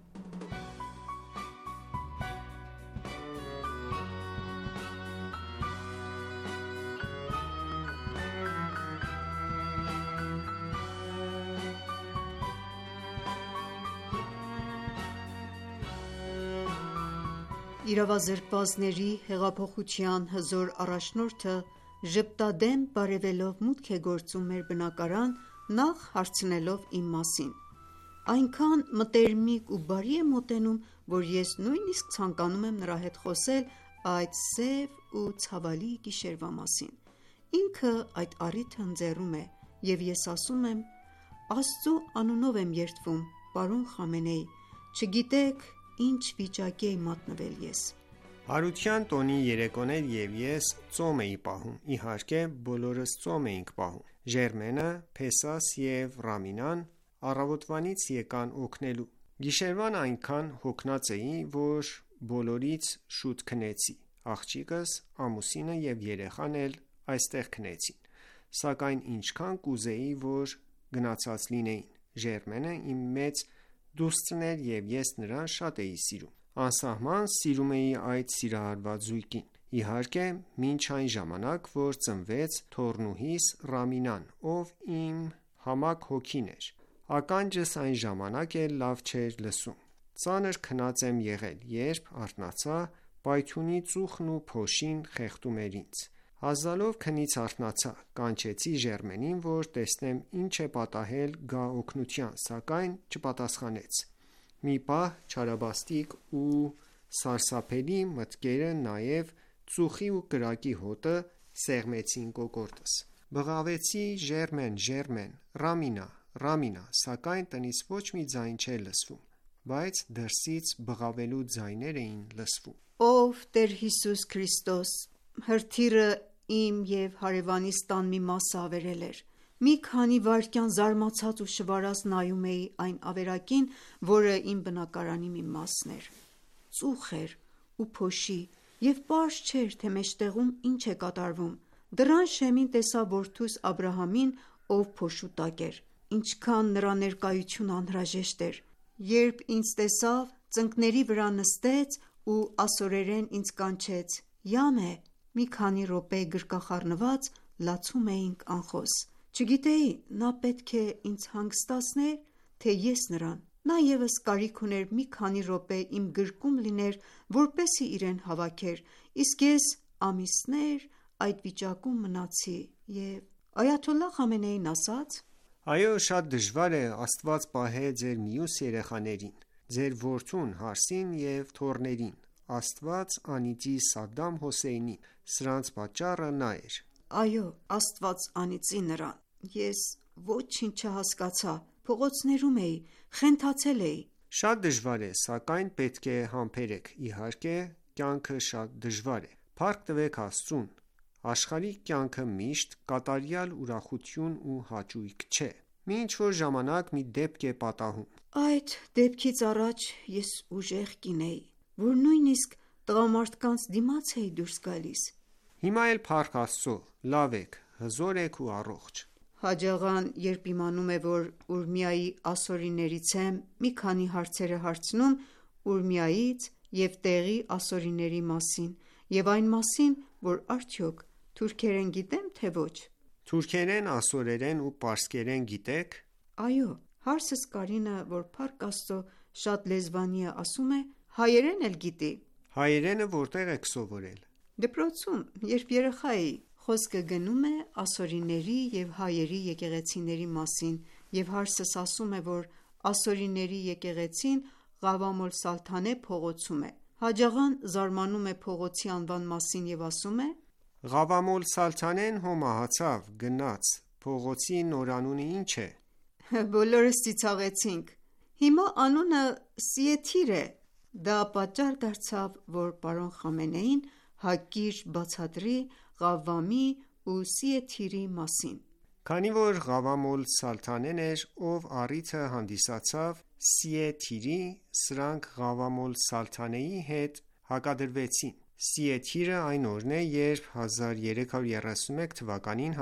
Իրավազրկվածների հեղափոխության հզոր առաջնորդը ժպտադեմ բարևելով մուտք է գործում մեր բնակարան, նախ հարցնելով իմ մասին: Այնքան մտերմիկ ու բարի է մոտենում, որ ես նույնիսկ ցանկանում եմ նրա հետ խոսել այդ սև ու ցավալի գիշերվա մասին: Ինքը այդ առիթը ընձեռում է և ես ասում եմ. «Աստծու անունով եմ երդվում, պարոն Խամենեի, չգիտեք ինչ վիճակի էի մատնվել ես»: Հարության տոնի երեկոն էր և ես ծոմ էի պահում: Իհարկե բոլորս ծոմ էինք պահում: Ժերմենը, Փեսաս և Ռամինան առավոտվանից եկան օգնելու: Գիշերվան այնքան հոգնած էի, որ բոլորից շուտ քնեցի: Աղջիկս, ամուսինը և երեխան էլ այստեղ քնեցին: Սակայն ինչքան կուզեի, որ գնացած լինեին: Ժերմենը իմ մեծ դուստրն էր և ես նրան շատ էի սիրում: Անսահման սիրում էի այդ սիրահարված զույգին: Իհարկե մինչ այն ժամանակ, որ ծնվեց թոռնուհիս Ռամինան, ով իմ համակ հոգին էր: Ականջս այն ժամանակ էլ լավ չէր լսում: Ծանր քնած եմ եղել, երբ արթնացա, պայթյունի ծուխն ու փոշին խեղդում էր ինձ: Հազալով քնից արթնացա, կանչեցի Ժերմենին, որ տեսնեմ ինչ է պատահել գա օգնության, սակայն չպատասխանեց: Մի պահ չարաբաստիկ ու սարսափելի մտքերը նաև ծուխի ու կրակի հոտը սեղմեցին կոկորդս: Բղավեցի Ժերմեն, Ռամինա, սակայն տնից ոչ մի ձայն չէր լսվում, բայց դրսից բղավելու ձայներ էին լսվում: Ով Տեր Հիսուս Քրիստոս, հրթիռը իմ և հարևանիս տան մի մասը ավերել էր: Մի քանի վայրկյան զարմացած ու շվարած նայում էի այն ավերակին, որը իմ բնակարանի մի մասն էր: Ծուխ էր ու փոշի և պարզ չէր, թե մեջտեղում ինչ է կատարվում։ Դռան շեմին տեսա որդուս Աբրահամին, ով փոշու տակ էր։ Ինչքան նրա ներկայությունը անհրաժեշտ էր։ Երբ ինձ տեսավ, ծնկների վրա նստեց ու ասորերեն ինձ կանչեց. «Յա մե»։ Մի քանի րոպե գրկախառնված լացում էինք անխոս։ Չգիտեի նա պետք է ինձ հանգստացներ, թե ես նրան։ Նա ևս կարիք ուներ մի քանի րոպե իմ գրկում լիներ, որպեսզի իրեն հավաքեր, իսկ ես ամիսներ այդ վիճակում մնացի և Այաթոլլահ Խամենեին ասաց. Այո, շատ դժվար է Աստված պահե ձեր մյուս երեխաներին, ձեր որդուն Հարսին և թոռներին, Աստված անիծի Սադամ Հոսեյնին, սրանց պատճառը նա էր։ Այո, Աստված անիծի նրան։ Ես ոչինչ չհասկացա, փողոցներում էի, խենթացել էի։ Շատ դժվար է, սակայն պետք է համբերեք։ Իհարկե, կյանքը շատ դժվար է։ Փառք տվեք Աստծուն։ Աշխարհիկ կյանքը միշտ կատարյալ ուրախություն ու հաճույք չէ։ Մի ինչ-որ ժամանակ մի դեպք է պատահում։ Այդ դեպքից առաջ ես ուժեղ կին էի, որ նույնիսկ տղամարդկանց դիմաց էի դուրս գալիս։ Հիմա էլ փառք Աստծո, լավ եք, հզոր եք ու առողջ։ Հաջողան, երբ իմանում է, որ Ուրմիայի ասորիներից եմ, մի քանի հարցեր է հարցնում Ուրմիայից և տեղի ասորիների մասին և այն մասին, որ արդյոք թուրքերեն գիտեմ, թե ոչ։ Թուրքերեն, ասորերեն ու պարսկերեն գիտեք։ Այո, հարսս Կարինը, որ փառք Աստծո շատ լեզվանի է, ասում է հայերեն էլ գիտի։ Հայերենը որտեղ եք սովորել։ Դպրոցում, երբ երեխա էի, խոսքը գնում է ասորիների և հայերի եկեղեցիների մասին, և հարսս ասում է, որ ասորիների եկեղեցին Ղավամոլ Սալթանե փողոցում է։ Հաջողան զարմանում է փողոցի անվան մասին և ասում է. Ղավամոլ Սալթանեն հո մահացավ, գնաց, փողոցի նորանունը ինչ է։ Բոլորս ծիծաղեցինք։ Հիմա անունը Սիեթիր է։ Դա պատճառ դարձավ, որ պարոն Խամենեին հակիրճ բացատրի Ղավամի ու Սիեթիրի մասին։ Քանի որ Ղավամոլ Սալթանեն էր, ով առիթը հանդիսացավ Սիեթիրի, սրանք Ղավամոլ Սալթանեի հետ հակադրվեցին։ Սիեթիրը այն օրն է, երբ 1331 թվականին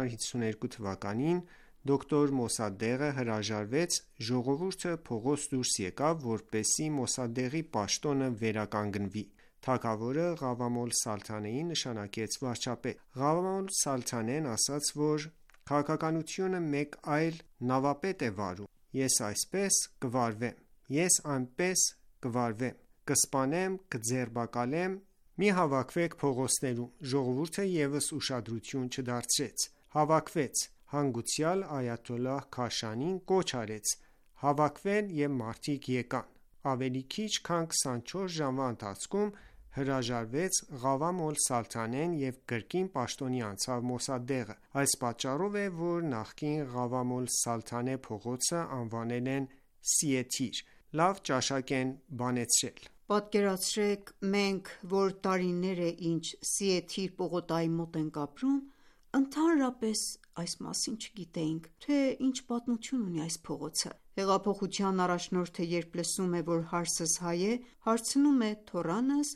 1952 թվականին դոկտոր Մոսադեղը հրաժարվեց, ժողովուրդը փողոց դուրս եկավ, որպեսզի Մոսադեղի պաշտոնը վերականգնվի։ Թագավորը Ղավամոլ Սալթանեին նշանակեց վարչապետ։ Ղավամոլ Սալթանեն ասաց, որ քաղաքականությունը մեկ այլ նավապետ է վարում։ Ես այսպես կվարվեմ, ես այնպես կվարվեմ, կսպանեմ, կձերբակալեմ, մի հավաքվեք փողոցներում։ Ժողովուրդը ևս ուշադրություն չդարձրեց։ Հավաքվեց, հանգուցյալ Այաթոլլահ Քաշանին կոչ արեց հավաքվել և մարդիկ եկան։ Ավելի քիչ քան 24 ժամվա ընթացքում հրաժարվեց Ղավամոլ Սալթանեն և կրկին պաշտոնի անցավ Մոսադեղը։ Այս պատճառով է, որ նախկին Ղավամոլ Սալթանե փողոցը անվանել են Սիեթիր։ Լավ ճաշակ են բանեցրել։ Պատկերացրեք, մենք, որ տարիներ է ինչ Սիեթիր պողոտայի մոտ ենք ապրում, ընդհանրապես այս մասին չգիտեինք, թե ինչ պատմություն ունի այս փողոցը։ Հեղափոխության առաջնորդը, երբ լսում է, որ հարսս հայ է, հարցնում է թոռանս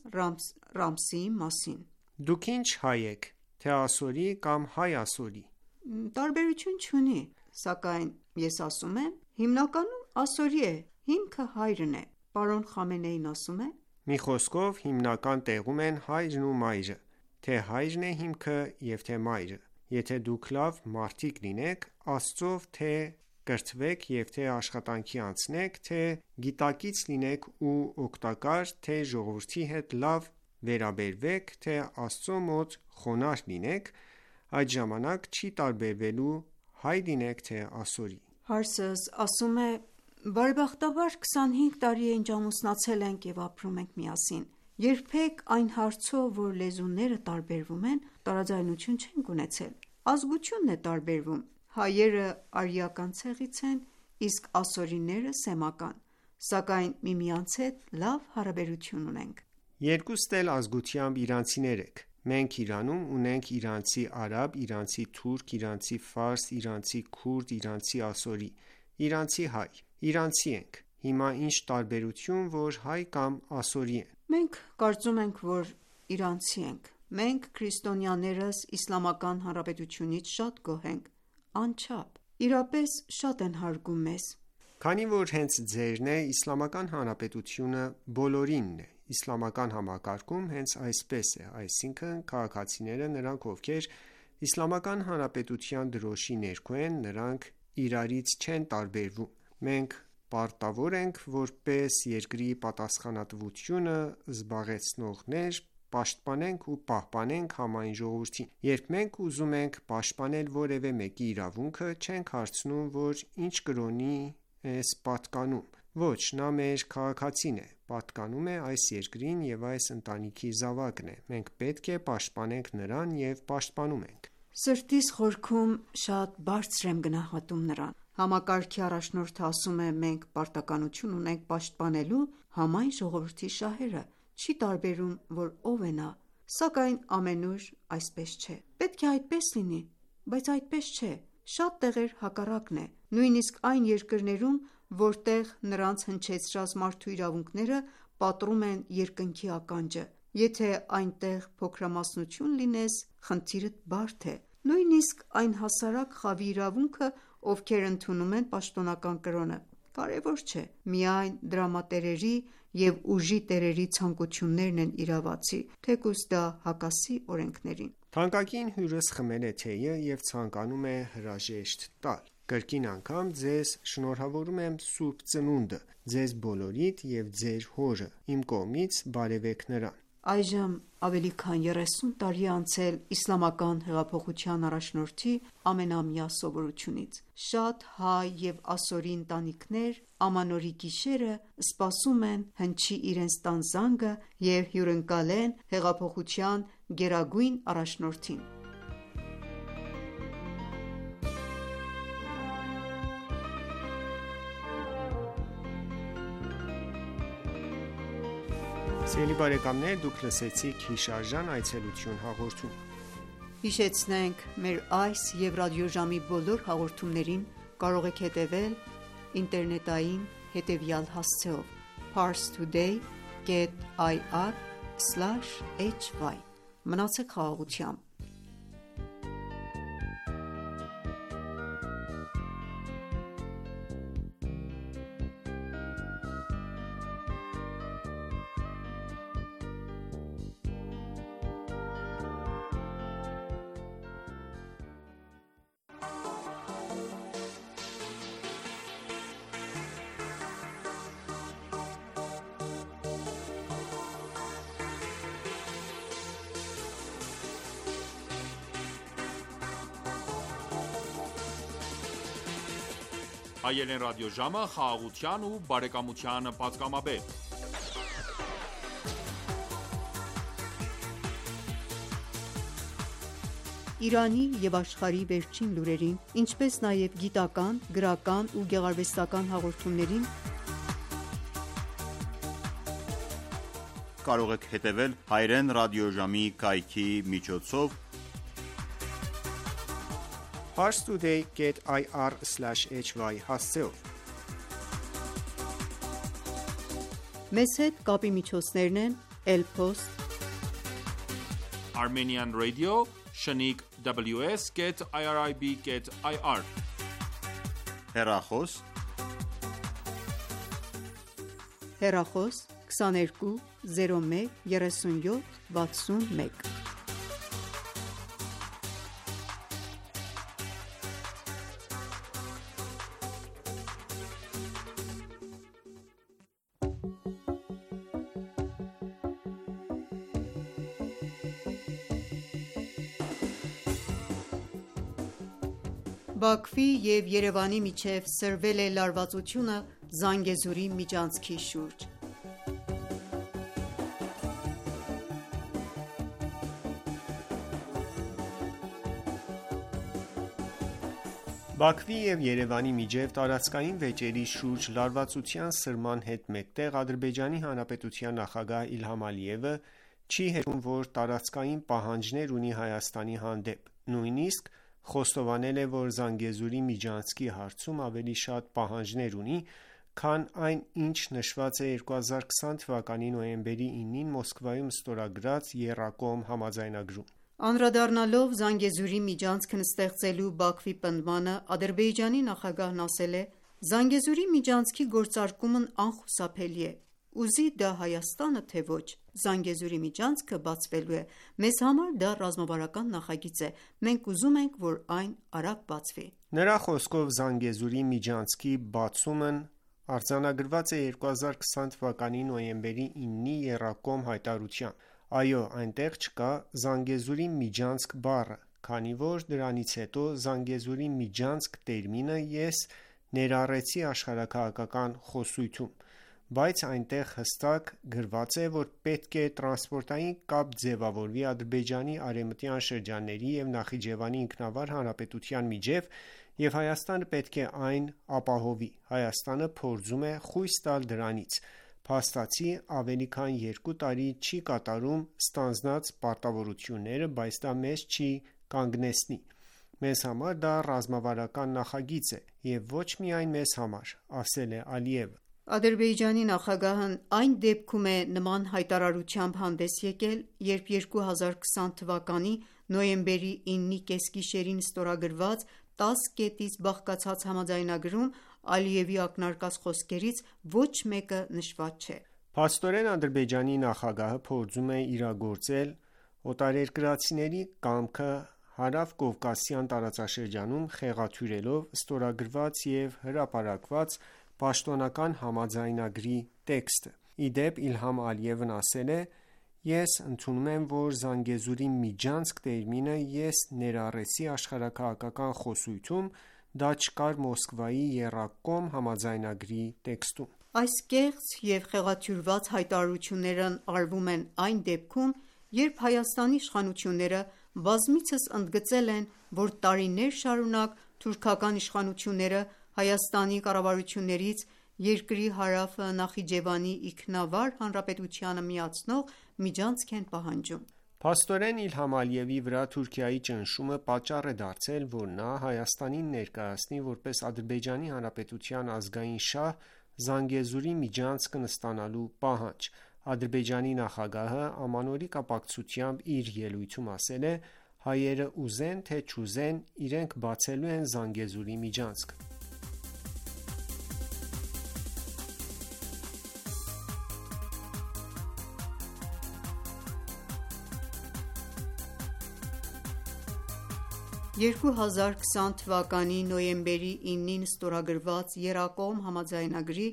Ռամսիի մասին։ Դուք ինչ հայ եք, թե ասորի կամ հայ ասորի։ Տարբերություն չունի, սակայն ես ասում եմ, հիմնականում ասորի է, հիմքը հայրն է։ Պարոն Խամենեին ասում է. Մի խոսքով հիմնական տեղում են հայրն ու մայրը, թե հայրն է հիմքը և թե մայրը։ Եթե դուք լավ մարդիկ լինեք, Աստծով թե կրթվեք և թե աշխատանքի անցնեք, թե գիտակից լինեք ու օգտակար, թե ժողովրդի հետ լավ վերաբերվեք, թե Աստծո մոտ խոնարհ լինեք, այդ ժամանակ չի տարբերվելու հայ լինեք թե ասորի։ Հարսս ասում է. բարեբախտաբար 25 տարի է ինչ ամուսնացել ենք և ապրում ենք միասին։ Երբեք այն հարցով, որ լեզուները տարբերվում են, տարաձայնություն չենք ունեցել։ Ազգությունն է տարբերվում։ Հայերը արիական ցեղից են, իսկ ասորիները սեմական, սակայն միմյանց հետ լավ հարաբերություն ունենք։ Երկուստ էլ ազգությամբ իրանցիներ եք։ Մենք Իրանում ունենք իրանցի արաբ, իրանցի թուրք, իրանցի ֆարս, իրանցի քուրդ, իրանցի ասորի, իրանցի հայ։ Իրանցի ենք։ Հիմա ինչ տարբերություն, որ հայ կամ ասորի են։ Մենք կարծում ենք, որ իրանցի ենք։ Մենք քրիստոնյաներս Իսլամական Հանրապետությունից շատ գոհ ենք, անչափ, իրապես շատ են հարգում մեզ։ Քանի որ հենց ձերն է, Իսլամական Հանրապետությունը բոլորինն է։ Իսլամական համակարգում հենց այսպես է, այսինքն քաղաքացիները, նրանք ովքեր Իսլամական Հանրապետության դրոշի ներքո են, նրանք իրարից չեն տարբերվում։ Մենք պարտավոր ենք որպես երկրի պատասխանատվությունը զբաղեցնողներ պաշտպանենք ու պահպանենք համայն ժողովրդին։ Երբ մենք ուզում ենք պաշտպանել որևէ մեկի իրավունքը, չենք հարցնում, որ ինչ կրոնի ես պատկանում։ Ոչ, նա մեր քաղաքացին է, պատկանում է այս երկրին և այս ընտանիքի զավակն է։ Մենք պետք է պաշտպանենք նրան և պաշտպանում ենք։ Սրտիս խորքում շատ բարձր եմ գնահատում նրան։ Համակարգի առաջնորդը ասում է. մենք պարտականություն ունենք պաշտպանելու համայն ժողովրդի շահերը, չի տարբերում, որ ով է նա։ Սակայն ամենուր այսպես չէ։ Պետք է այդպես լինի, բայց այդպես չէ։ Շատ տեղեր հակառակն է։ Նույնիսկ այն երկրներում, որտեղ նրանց հնչեցրած մարդու իրավունքները պատռում են երկնքի ականջը։ Եթե այնտեղ փոքրամասնություն լինես, խնդիրդ բարդ է։ Նույնիսկ այն հասարակ խավի իրավունքը, ովքեր ընդունում են պաշտոնական կրոնը, կարևոր չէ։ Միայն դրամատերերի և ուժի տերերի ցանկություններն են իրավացի, թեկուզ դա հակասի օրենքներին։ Թանկագին հյուրս խմել է թեյը և ցանկանում է հրաժեշտ տալ։ Կրկին անգամ ձեզ շնորհավորում եմ Սուրբ Ծնունդը, ձեզ բոլորիդ և ձեր հորը, իմ կողմից բարևեք նրան։ Այժմ ավելի քան 30 տարի է անցել Իսլամական հեղափոխության առաջնորդի ամենամյա սովորությունից։ Շատ հայ և ասորի ընտանիքներ ամանորի գիշերը սպասում են հնչի իրենց տան զանգը և հյուրընկալեն հեղափոխության գերագույն առաջնորդին։ Սիրելի բարեկամներ, դուք լսեցիք հիշարժան այցելություն հաղորդում։ Հիշեցնենք, մեր այս և ռադիոժամի բոլոր հաղորդումներին կարող եք հետևել ինտերնետային հետևյալ հասցեով՝ parstoday.ir/hy։ Մնացեք խաղաղությամբ։ Հայել են ռադիոժամը խաղաղության ու բարեկամության պատգամաբեր։ Իրանի և աշխարհի վերջին լուրերին, ինչպես նաև գիտական, գրական ու գեղարվեստական հաղորդումներին կարող եք հետևել հայրեն ռադիոժամի կայքի միջոցով parstoday.ir/hy հասցեով։ Մեզ հետ կապի միջոցներն են Elpost, Armenian Radio, Shaniq WS.irib.ir հեռախոս, 22 01 37 61։ Բաքվի և Երևանի միջև սրվել է լարվածությունը Զանգեզուրի միջանցքի շուրջ։ Բաքվի և Երևանի միջև տարածքային վեճերի շուրջ լարվածության սրման հետ մեկտեղ Ադրբեջանի Հանրապետության նախագահ Իլհամ Ալիևը չի հետևում, որ տարածքային պահանջներ ունի Հայաստանի հանդեպ։ Նույնիսկ խոստովանել է, որ Զանգեզուրի միջանցքի հարցում ավելի շատ պահանջներ ունի, քան այն, ինչ նշված է 2020 թվականի նոյեմբերի 9-ին Մոսկվայում ստորագրած Եռակողմ համաձայնագրում։ Անդրադառնալով Զանգեզուրի միջանցքն ստեղծելու Բաքվի պնդմանը, Ադրբեջանի նախագահն ասել է. «Զանգեզուրի միջանցքի գործարկումն անխուսափելի է։ Ուզի դա Հայաստանը, թե ոչ, Զանգեզուրի միջանցքը բացվելու է։ Մեզ համար դա ռազմավարական նախագիծ է։ Մենք ուզում ենք, որ այն արագ բացվի»։ Նրա խոսքով Զանգեզուրի միջանցքի բացումն արձանագրված է 2020 թվականի նոյեմբերի 9-ի Եռակողմ հայտարարությամբ։ Այո, այնտեղ չկա Զանգեզուրի միջանցք բառը, քանի որ դրանից հետո Զանգեզուրի միջանցք տերմինը ես ներառեցի աշխարհաքաղաքական խոսույթում, բայց այնտեղ հստակ գրված է, որ պետք է տրանսպորտային կապ ձևավորվի Ադրբեջանի արևմտյան շրջանների և Նախիջևանի ինքնավար հանրապետության միջև, և Հայաստանը պետք է այն ապահովի։ Հայաստանը փորձում է խույս տալ դրանից, փաստացի ավելի քան 2 տարի չի կատարում ստանձնած պարտավորությունները, բայց դա մեզ չի կանգնեցնի։ Մեզ համար դա ռազմավարական նախագիծ է, և ոչ միայն մեզ համար, ասել է Ալիևը։ Ադրբեջանի նախագահն այն դեպքում է նման հայտարարությամբ հանդես եկել, երբ 2020 թվականի նոյեմբերի 9-ի կեսգիշերին ստորագրված 10 կետից բաղկացած համաձայնագրում Ալիևի ակնարկած խոսքերից ոչ մեկը նշված չէ։ Փաստորեն Ադրբեջանի նախագահը փորձում է իրագործել օտարերկրացիների կամքը հարավկովկասյան տարածաշրջանում խեղաթյուրելով ստորագրված և հրապարակված պաշտոնական համաձայնագրի տեքստը։ Ի դեպ, Իլհամ Ալիևն ասել է. «Ես ընդունում եմ, որ Զանգեզուրի միջանցք տերմինը ես ներառեցի աշխարհաքաղաքական խոսույթում, դա չկար Մոսկվայի Եռակողմ համաձայնագրի տեքստում»։ Այս կեղծ և խեղաթյուրված հայտարարություններն արվում են այն դեպքում, երբ Հայաստանի իշխանությունները բազմիցս ընդգծել են, որ տարիներ շարունակ թուրքական իշխանությունները Հայաստանի կառավարություններից երկրի հարավը Նախիջևանի ինքնավար հանրապետությանը միացնող միջանցք են պահանջում։ Փաստորեն Իլհամ Ալիևի վրա Թուրքիայի ճնշումը պատճառ է դարձել, որ նա Հայաստանին ներկայացնի որպես Ադրբեջանի Հանրապետության ազգային շահ Զանգեզուրի միջանցքն ստանալու պահանջ։ Ադրբեջանի նախագահը Ամանորի կապակցությամբ իր ելույթում ասել է. «Հայերը ուզեն, թե չուզեն, իրենք բացելու են Զանգեզուրի միջանցքը»։ «2020 թվականի նոյեմբերի 9-ին ստորագրված Եռակողմ համաձայնագրի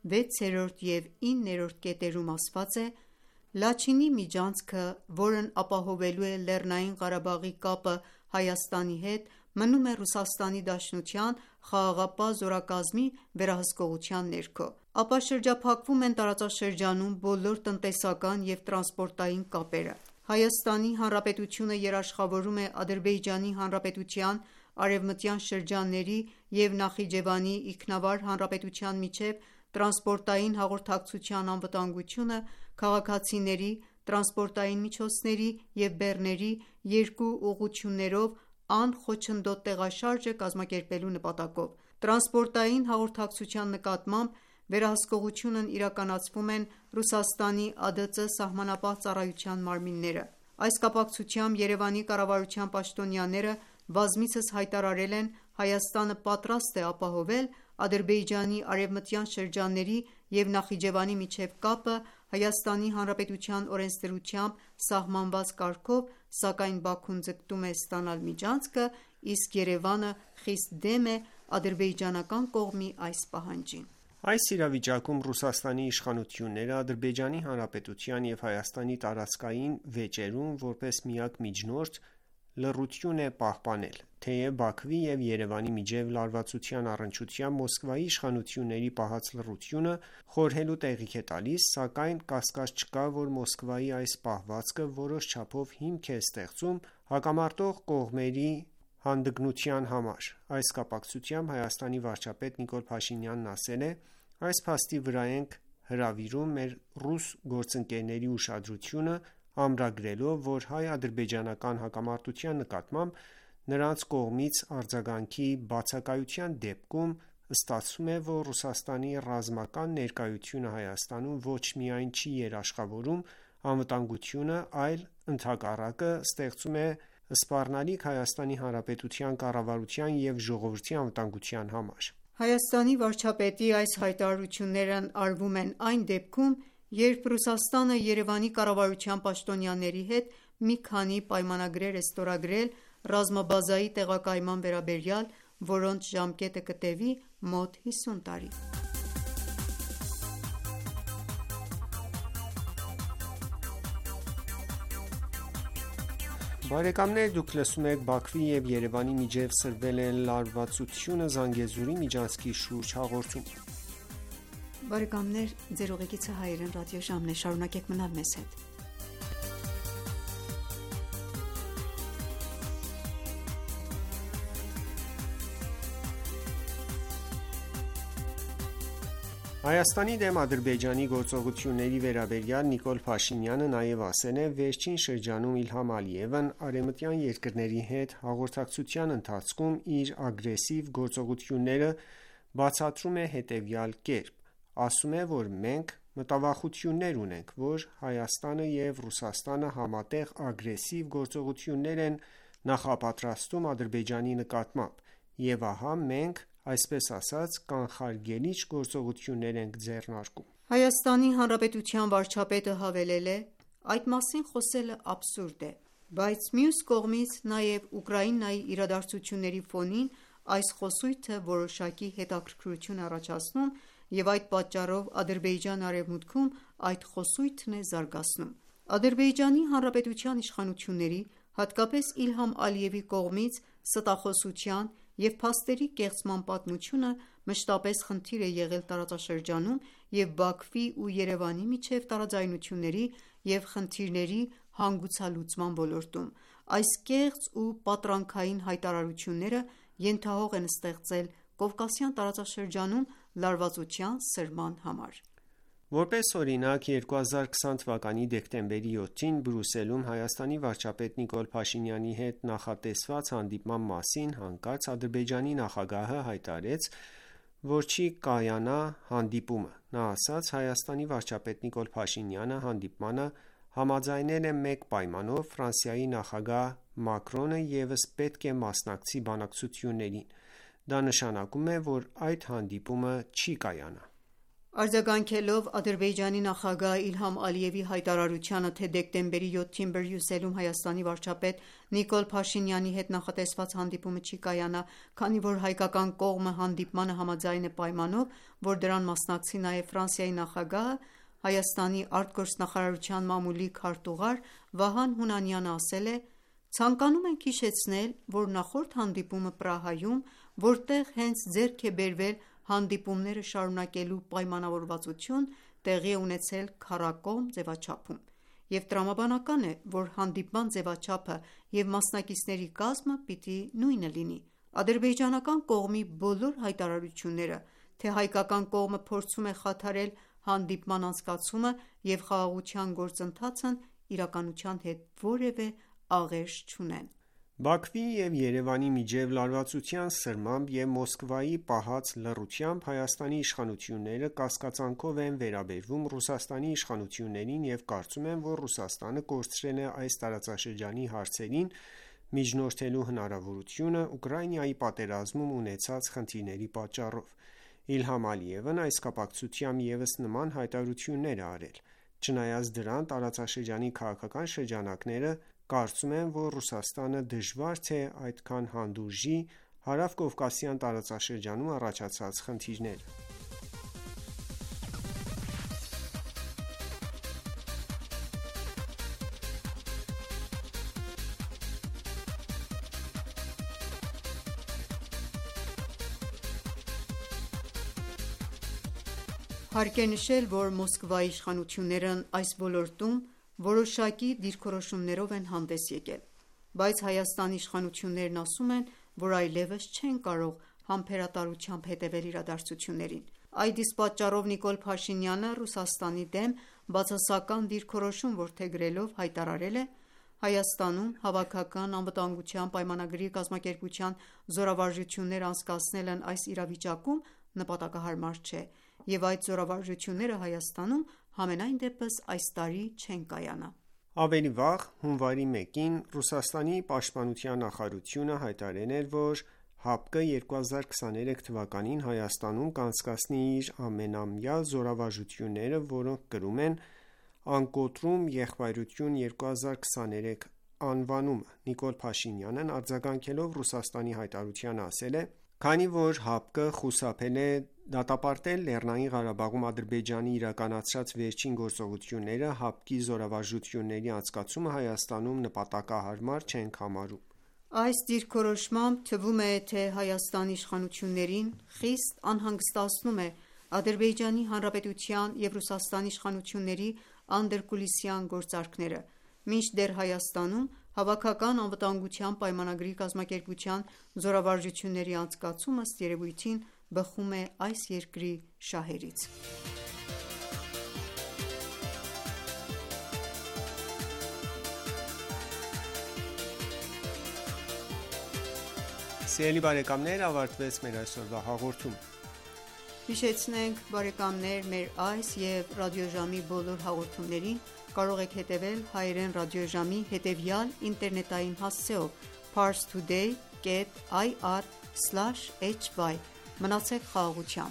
6-րդ և 9-րդ կետերում ասված է. «Լաչինի միջանցքը, որն ապահովելու է Լեռնային Ղարաբաղի կապը Հայաստանի հետ, մնում է Ռուսաստանի Դաշնության խաղաղապահ զորակազմի վերահսկողության ներքո, ապա շրջափակվում են տարածաշրջանում բոլոր տնտեսական և տրանսպորտային կապերը։ Հայաստանի Հանրապետությունը երաշխավորում է Ադրբեջանի Հանրապետության արևմտյան շրջանների և Նախիջևանի ինքնավար հանրապետության միջև տրանսպորտային հաղորդակցության անվտանգությունը քաղաքացիների, տրանսպորտային միջոցների և բեռների երկու ուղղություններով անխոչնդոտ տեղաշարժը կազմակերպելու նպատակով։ Տրանսպորտային հաղորդակցության նկատմամբ վերահսկողությունն իրականացվում են Ռուսաստանի ԱԴԾ սահմանապահ ծառայության մարմինները։ Այս կապակցությամբ Երևանի կառավարության պաշտոնյաները բազմիցս հայտարարել են Հայաստանը պատրաստ է ապահովել Ադրբեջանի արևմտյան շրջանների և Նախիջևանի միջև կապը Հայաստանի Հանրապետության օրենսդրությամբ սահմանված կարգով, սակայն Բաքուն ձգտում է ստանալ միջանցքը, իսկ Երևանը խիստ դեմ է ադրբեջանական կողմի այս պահանջին։ Այս իրավիճակում Ռուսաստանի իշխանությունները Ադրբեջանի Հանրապետության և Հայաստանի տարածքային վեճերում որպես միակ միջնորդ լռություն է պահպանել։ Թեև Բաքվի և Երևանի միջև լարվածության առնչությամբ Մոսկվայի իշխանությունների պահած լռությունը խորհելու տեղիք է տալիս, սակայն կասկած չկա, որ Մոսկվայի այս պահվածքը որոշ չափով հիմք է ստեղծում հակամարտող կողմերի հանդգնության համար։ Այս կապակցությամբ Հայաստանի վարչապետ Նիկոլ Փաշինյանն ասել է. «Այս փաստի վրա ենք հրավիրում մեր ռուս գործընկերների ուշադրությունը, ամրագրելով, որ հայ-ադրբեջանական հակամարտության նկատմամբ նրանց կողմից արձագանքի բացակայության դեպքում ստացվում է, որ Ռուսաստանի ռազմական ներկայությունը Հայաստանում ոչ միայն չի երաշխավորում անվտանգությունը, այլ ընդհակառակը ստեղծում է սպառնալիք Հայաստանի Հանրապետության կառավարության և ժողովրդի անվտանգության համար։ Հայաստանի վարչապետի այս հայտարարություններն արվում են այն դեպքում, երբ Ռուսաստանը Երևանի կառավարության պաշտոնյաների հետ մի քանի պայմանագրեր է ստորագրել ռազմաբազայի տեղակայման վերաբերյալ, որոնց ժամկետը կտևի մոտ 50 տարի։ Բարեկամներ, դուք լսում եք Բաքվի և Երևանի միջև սրվել է լարվածությունը Զանգեզուրի միջանցքի շուրջ հաղորդումը։ Բարեկամներ, ձեր ուղեկիցը Հայերեն ռադիոժամն է, շարունակեք մնալ մեզ հետ։ Հայաստանի դեմ Ադրբեջանի գործողությունների վերաբերյալ Նիկոլ Փաշինյանը նաև ասել է, վերջին շրջանում Իլհամ Ալիևն արևմտյան երկրների հետ հաղորդակցության ընթացքում իր ագրեսիվ գործողությունները բացատրում է հետևյալ կերպ. ասում է, որ մենք մտավախություններ ունենք, որ Հայաստանը և Ռուսաստանը համատեղ ագրեսիվ գործողություններ են նախապատրաստում Ադրբեջանի նկատմամբ, և ահա մենք, այսպես ասած, կանխարգելիչ գործողություններ ենք ձեռնարկում։ Հայաստանի Հանրապետության վարչապետը հավելել է. այդ մասին խոսելը աբսուրդ է, բայց մյուս կողմից նաև Ուկրաինայի իրադարձությունների ֆոնին այս խոսույթը որոշակի հետաքրքրություն է առաջացնում և այդ պատճառով Ադրբեջանը Արևմուտքում այդ խոսույթն է զարգացնում։ Ադրբեջանի Հանրապետության իշխանությունների, հատկապես Իլհամ Ալիևի կողմից ստախոսության և փաստերի կեղծման պատմությունը մշտապես խնդիր է եղել տարածաշրջանում և Բաքվի ու Երևանի միջև տարաձայնությունների և խնդիրների հանգուցալուծման ոլորտում։ Այս կեղծ ու պատրանքային հայտարարությունները ենթահող են ստեղծել Կովկասյան տարածաշրջանում լարվածության սրման համար։ Որպես օրինակ, 2020 թվականի դեկտեմբերի 7-ին Բրյուսելում Հայաստանի վարչապետ Նիկոլ Փաշինյանի հետ նախատեսված հանդիպման մասին հանկարծ Ադրբեջանի նախագահը հայտարարեց, որ չի կայանա հանդիպումը։ Նա ասաց. Հայաստանի վարչապետ Նիկոլ Փաշինյանը հանդիպմանը համաձայնել է մեկ պայմանով. Ֆրանսիայի նախագահ Մակրոնը ևս պետք է մասնակցի բանակցություններին։ Դա նշանակում է, որ այդ հանդիպումը չի կայանա։ Արձագանքելով Ադրբեջանի նախագահ Իլհամ Ալիևի հայտարարությանը, թե դեկտեմբերի 7-ին Բրյուսելում Հայաստանի վարչապետ Նիկոլ Փաշինյանի հետ նախատեսված հանդիպումը չի կայանա, քանի որ հայկական կողմը հանդիպմանը համաձայն է պայմանով, որ դրան մասնակցի նաև Ֆրանսիայի նախագահը, Հայաստանի արտգործնախարարության մամուլի քարտուղար Վահան Հունանյանը ասել է. «Ցանկանում ենք հիշեցնել, որ նախորդ հանդիպումը Պրահայում, որտեղ հենց ձեռք է բերվել հանդիպումները շարունակելու պայմանավորվածություն, տեղի է ունեցել քառակողմ ձևաչափում, և տրամաբանական է, որ հանդիպման ձևաչափը և մասնակիցների կազմը պիտի նույնը լինի։ Ադրբեջանական կողմի բոլոր հայտարարությունները, թե հայկական կողմը փորձում է խաթարել հանդիպման անցկացումը և խաղաղության գործընթացն իրականության հետ որևէ աղերս չունեն»։ Բաքվի և Երևանի միջև լարվածության սրմամբ և Մոսկվայի պահած լռությամբ Հայաստանի իշխանությունները կասկածանքով են վերաբերվում Ռուսաստանի իշխանություններին և կարծում են, որ Ռուսաստանը կորցրել է այս տարածաշրջանի հարցերին միջնորդելու հնարավորությունը Ուկրաինայի պատերազմում ունեցած խնդիրների պատճառով։ Իլհամ Ալիևն այս կապակցությամբ ևս նման հայտարարություններ է արել։ Չնայած դրան, տարածաշրջանի քաղաքական շրջանակները կարծում են, որ Ռուսաստանը դժվար թե այդքան հանդուրժի հարավկովկասյան տարածաշրջանում առաջացած խնդիրները։ Հարկ է նշել, որ Մոսկվայի իշխանություններն այս ոլորտում որոշակի դիրքորոշումներով են հանդես եկել, բայց Հայաստանի իշխանություններն ասում են, որ այլևս չեն կարող համբերատարությամբ հետևել իրադարձություններին։ Այդ իսկ պատճառով Նիկոլ Փաշինյանը Ռուսաստանի դեմ բացասական դիրքորոշում որդեգրելով հայտարարել է. «Հայաստանում Հավաքական անվտանգության պայմանագրի կազմակերպության զորավարժություններ անցկացնելն այս իրավիճակում նպատակահարմար չէ, և այդ զորավարժությունները Հայաստանում համենայն դեպս այս տարի չեն կայանա։ Ավելի վաղ, հունվարի 1-ին Ռուսաստանի պաշտպանության նախարարությունը հայտարարել էր, որ ՀԱՊԿ-ը 2023 թվականին Հայաստանում կանցկացնի իր ամենամյա զորավարժությունները, որոնք կրում են «Անկոտրում եղբայրություն 2023» անվանումը։ Նիկոլ Փաշինյանն արձագանքելով Ռուսաստանի հայտարարությանը ասել է. «Քանի որ ՀԱՊԿ-ը խուսափել է դատապարտել Լեռնային Ղարաբաղում Ադրբեջանի իրականացրած վերջին գործողությունները, ՀԱՊԿ-ի զորավարժությունների անցկացումը Հայաստանում նպատակահարմար չենք համարում»։ Այս դիրքորոշմամբ թվում է, թե Հայաստանի իշխանություններին խիստ անհանգստացնում է Ադրբեջանի Հանրապետության և Ռուսաստանի իշխանությունների անդրկուլիսյան գործարքները, մինչդեռ Հայաստանում Հավաքական անվտանգության պայմանագրի կազմակերպության զորավարժությունների անցկացումը ըստ երևույթին բխում է այս երկրի շահերից։ Սիրելի բարեկամներ, ավարտվեց մեր այսօրվա հաղորդումը։ Հիշեցնենք բարեկամներ, մեր այս և ռադիոժամի բոլոր հաղորդումներին կարող եք հետևել հայերեն ռադիոժամի հետևյալ ինտերնետային հասցեով՝ parstoday.ir/hy։ Մնացեք խաղաղությամբ։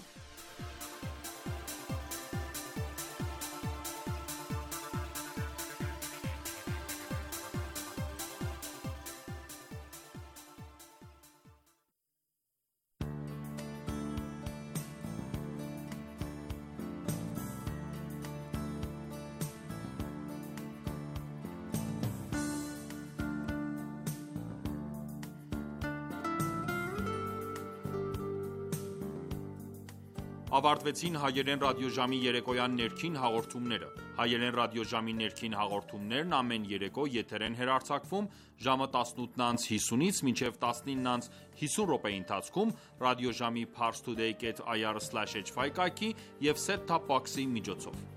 Ավարտվեցին հայերեն ռադիոժամի երեկոյան ներքին հաղորդումները։ Հայերեն ռադիոժամի ներքին հաղորդումներն ամեն երեկո եթեր են հեռարձակվում ժամը 18:50-ից մինչև 19:50 րոպեի ընթացքում ռադիոժամի parstoday.ir/hy կայքի և set top box-ի միջոցով։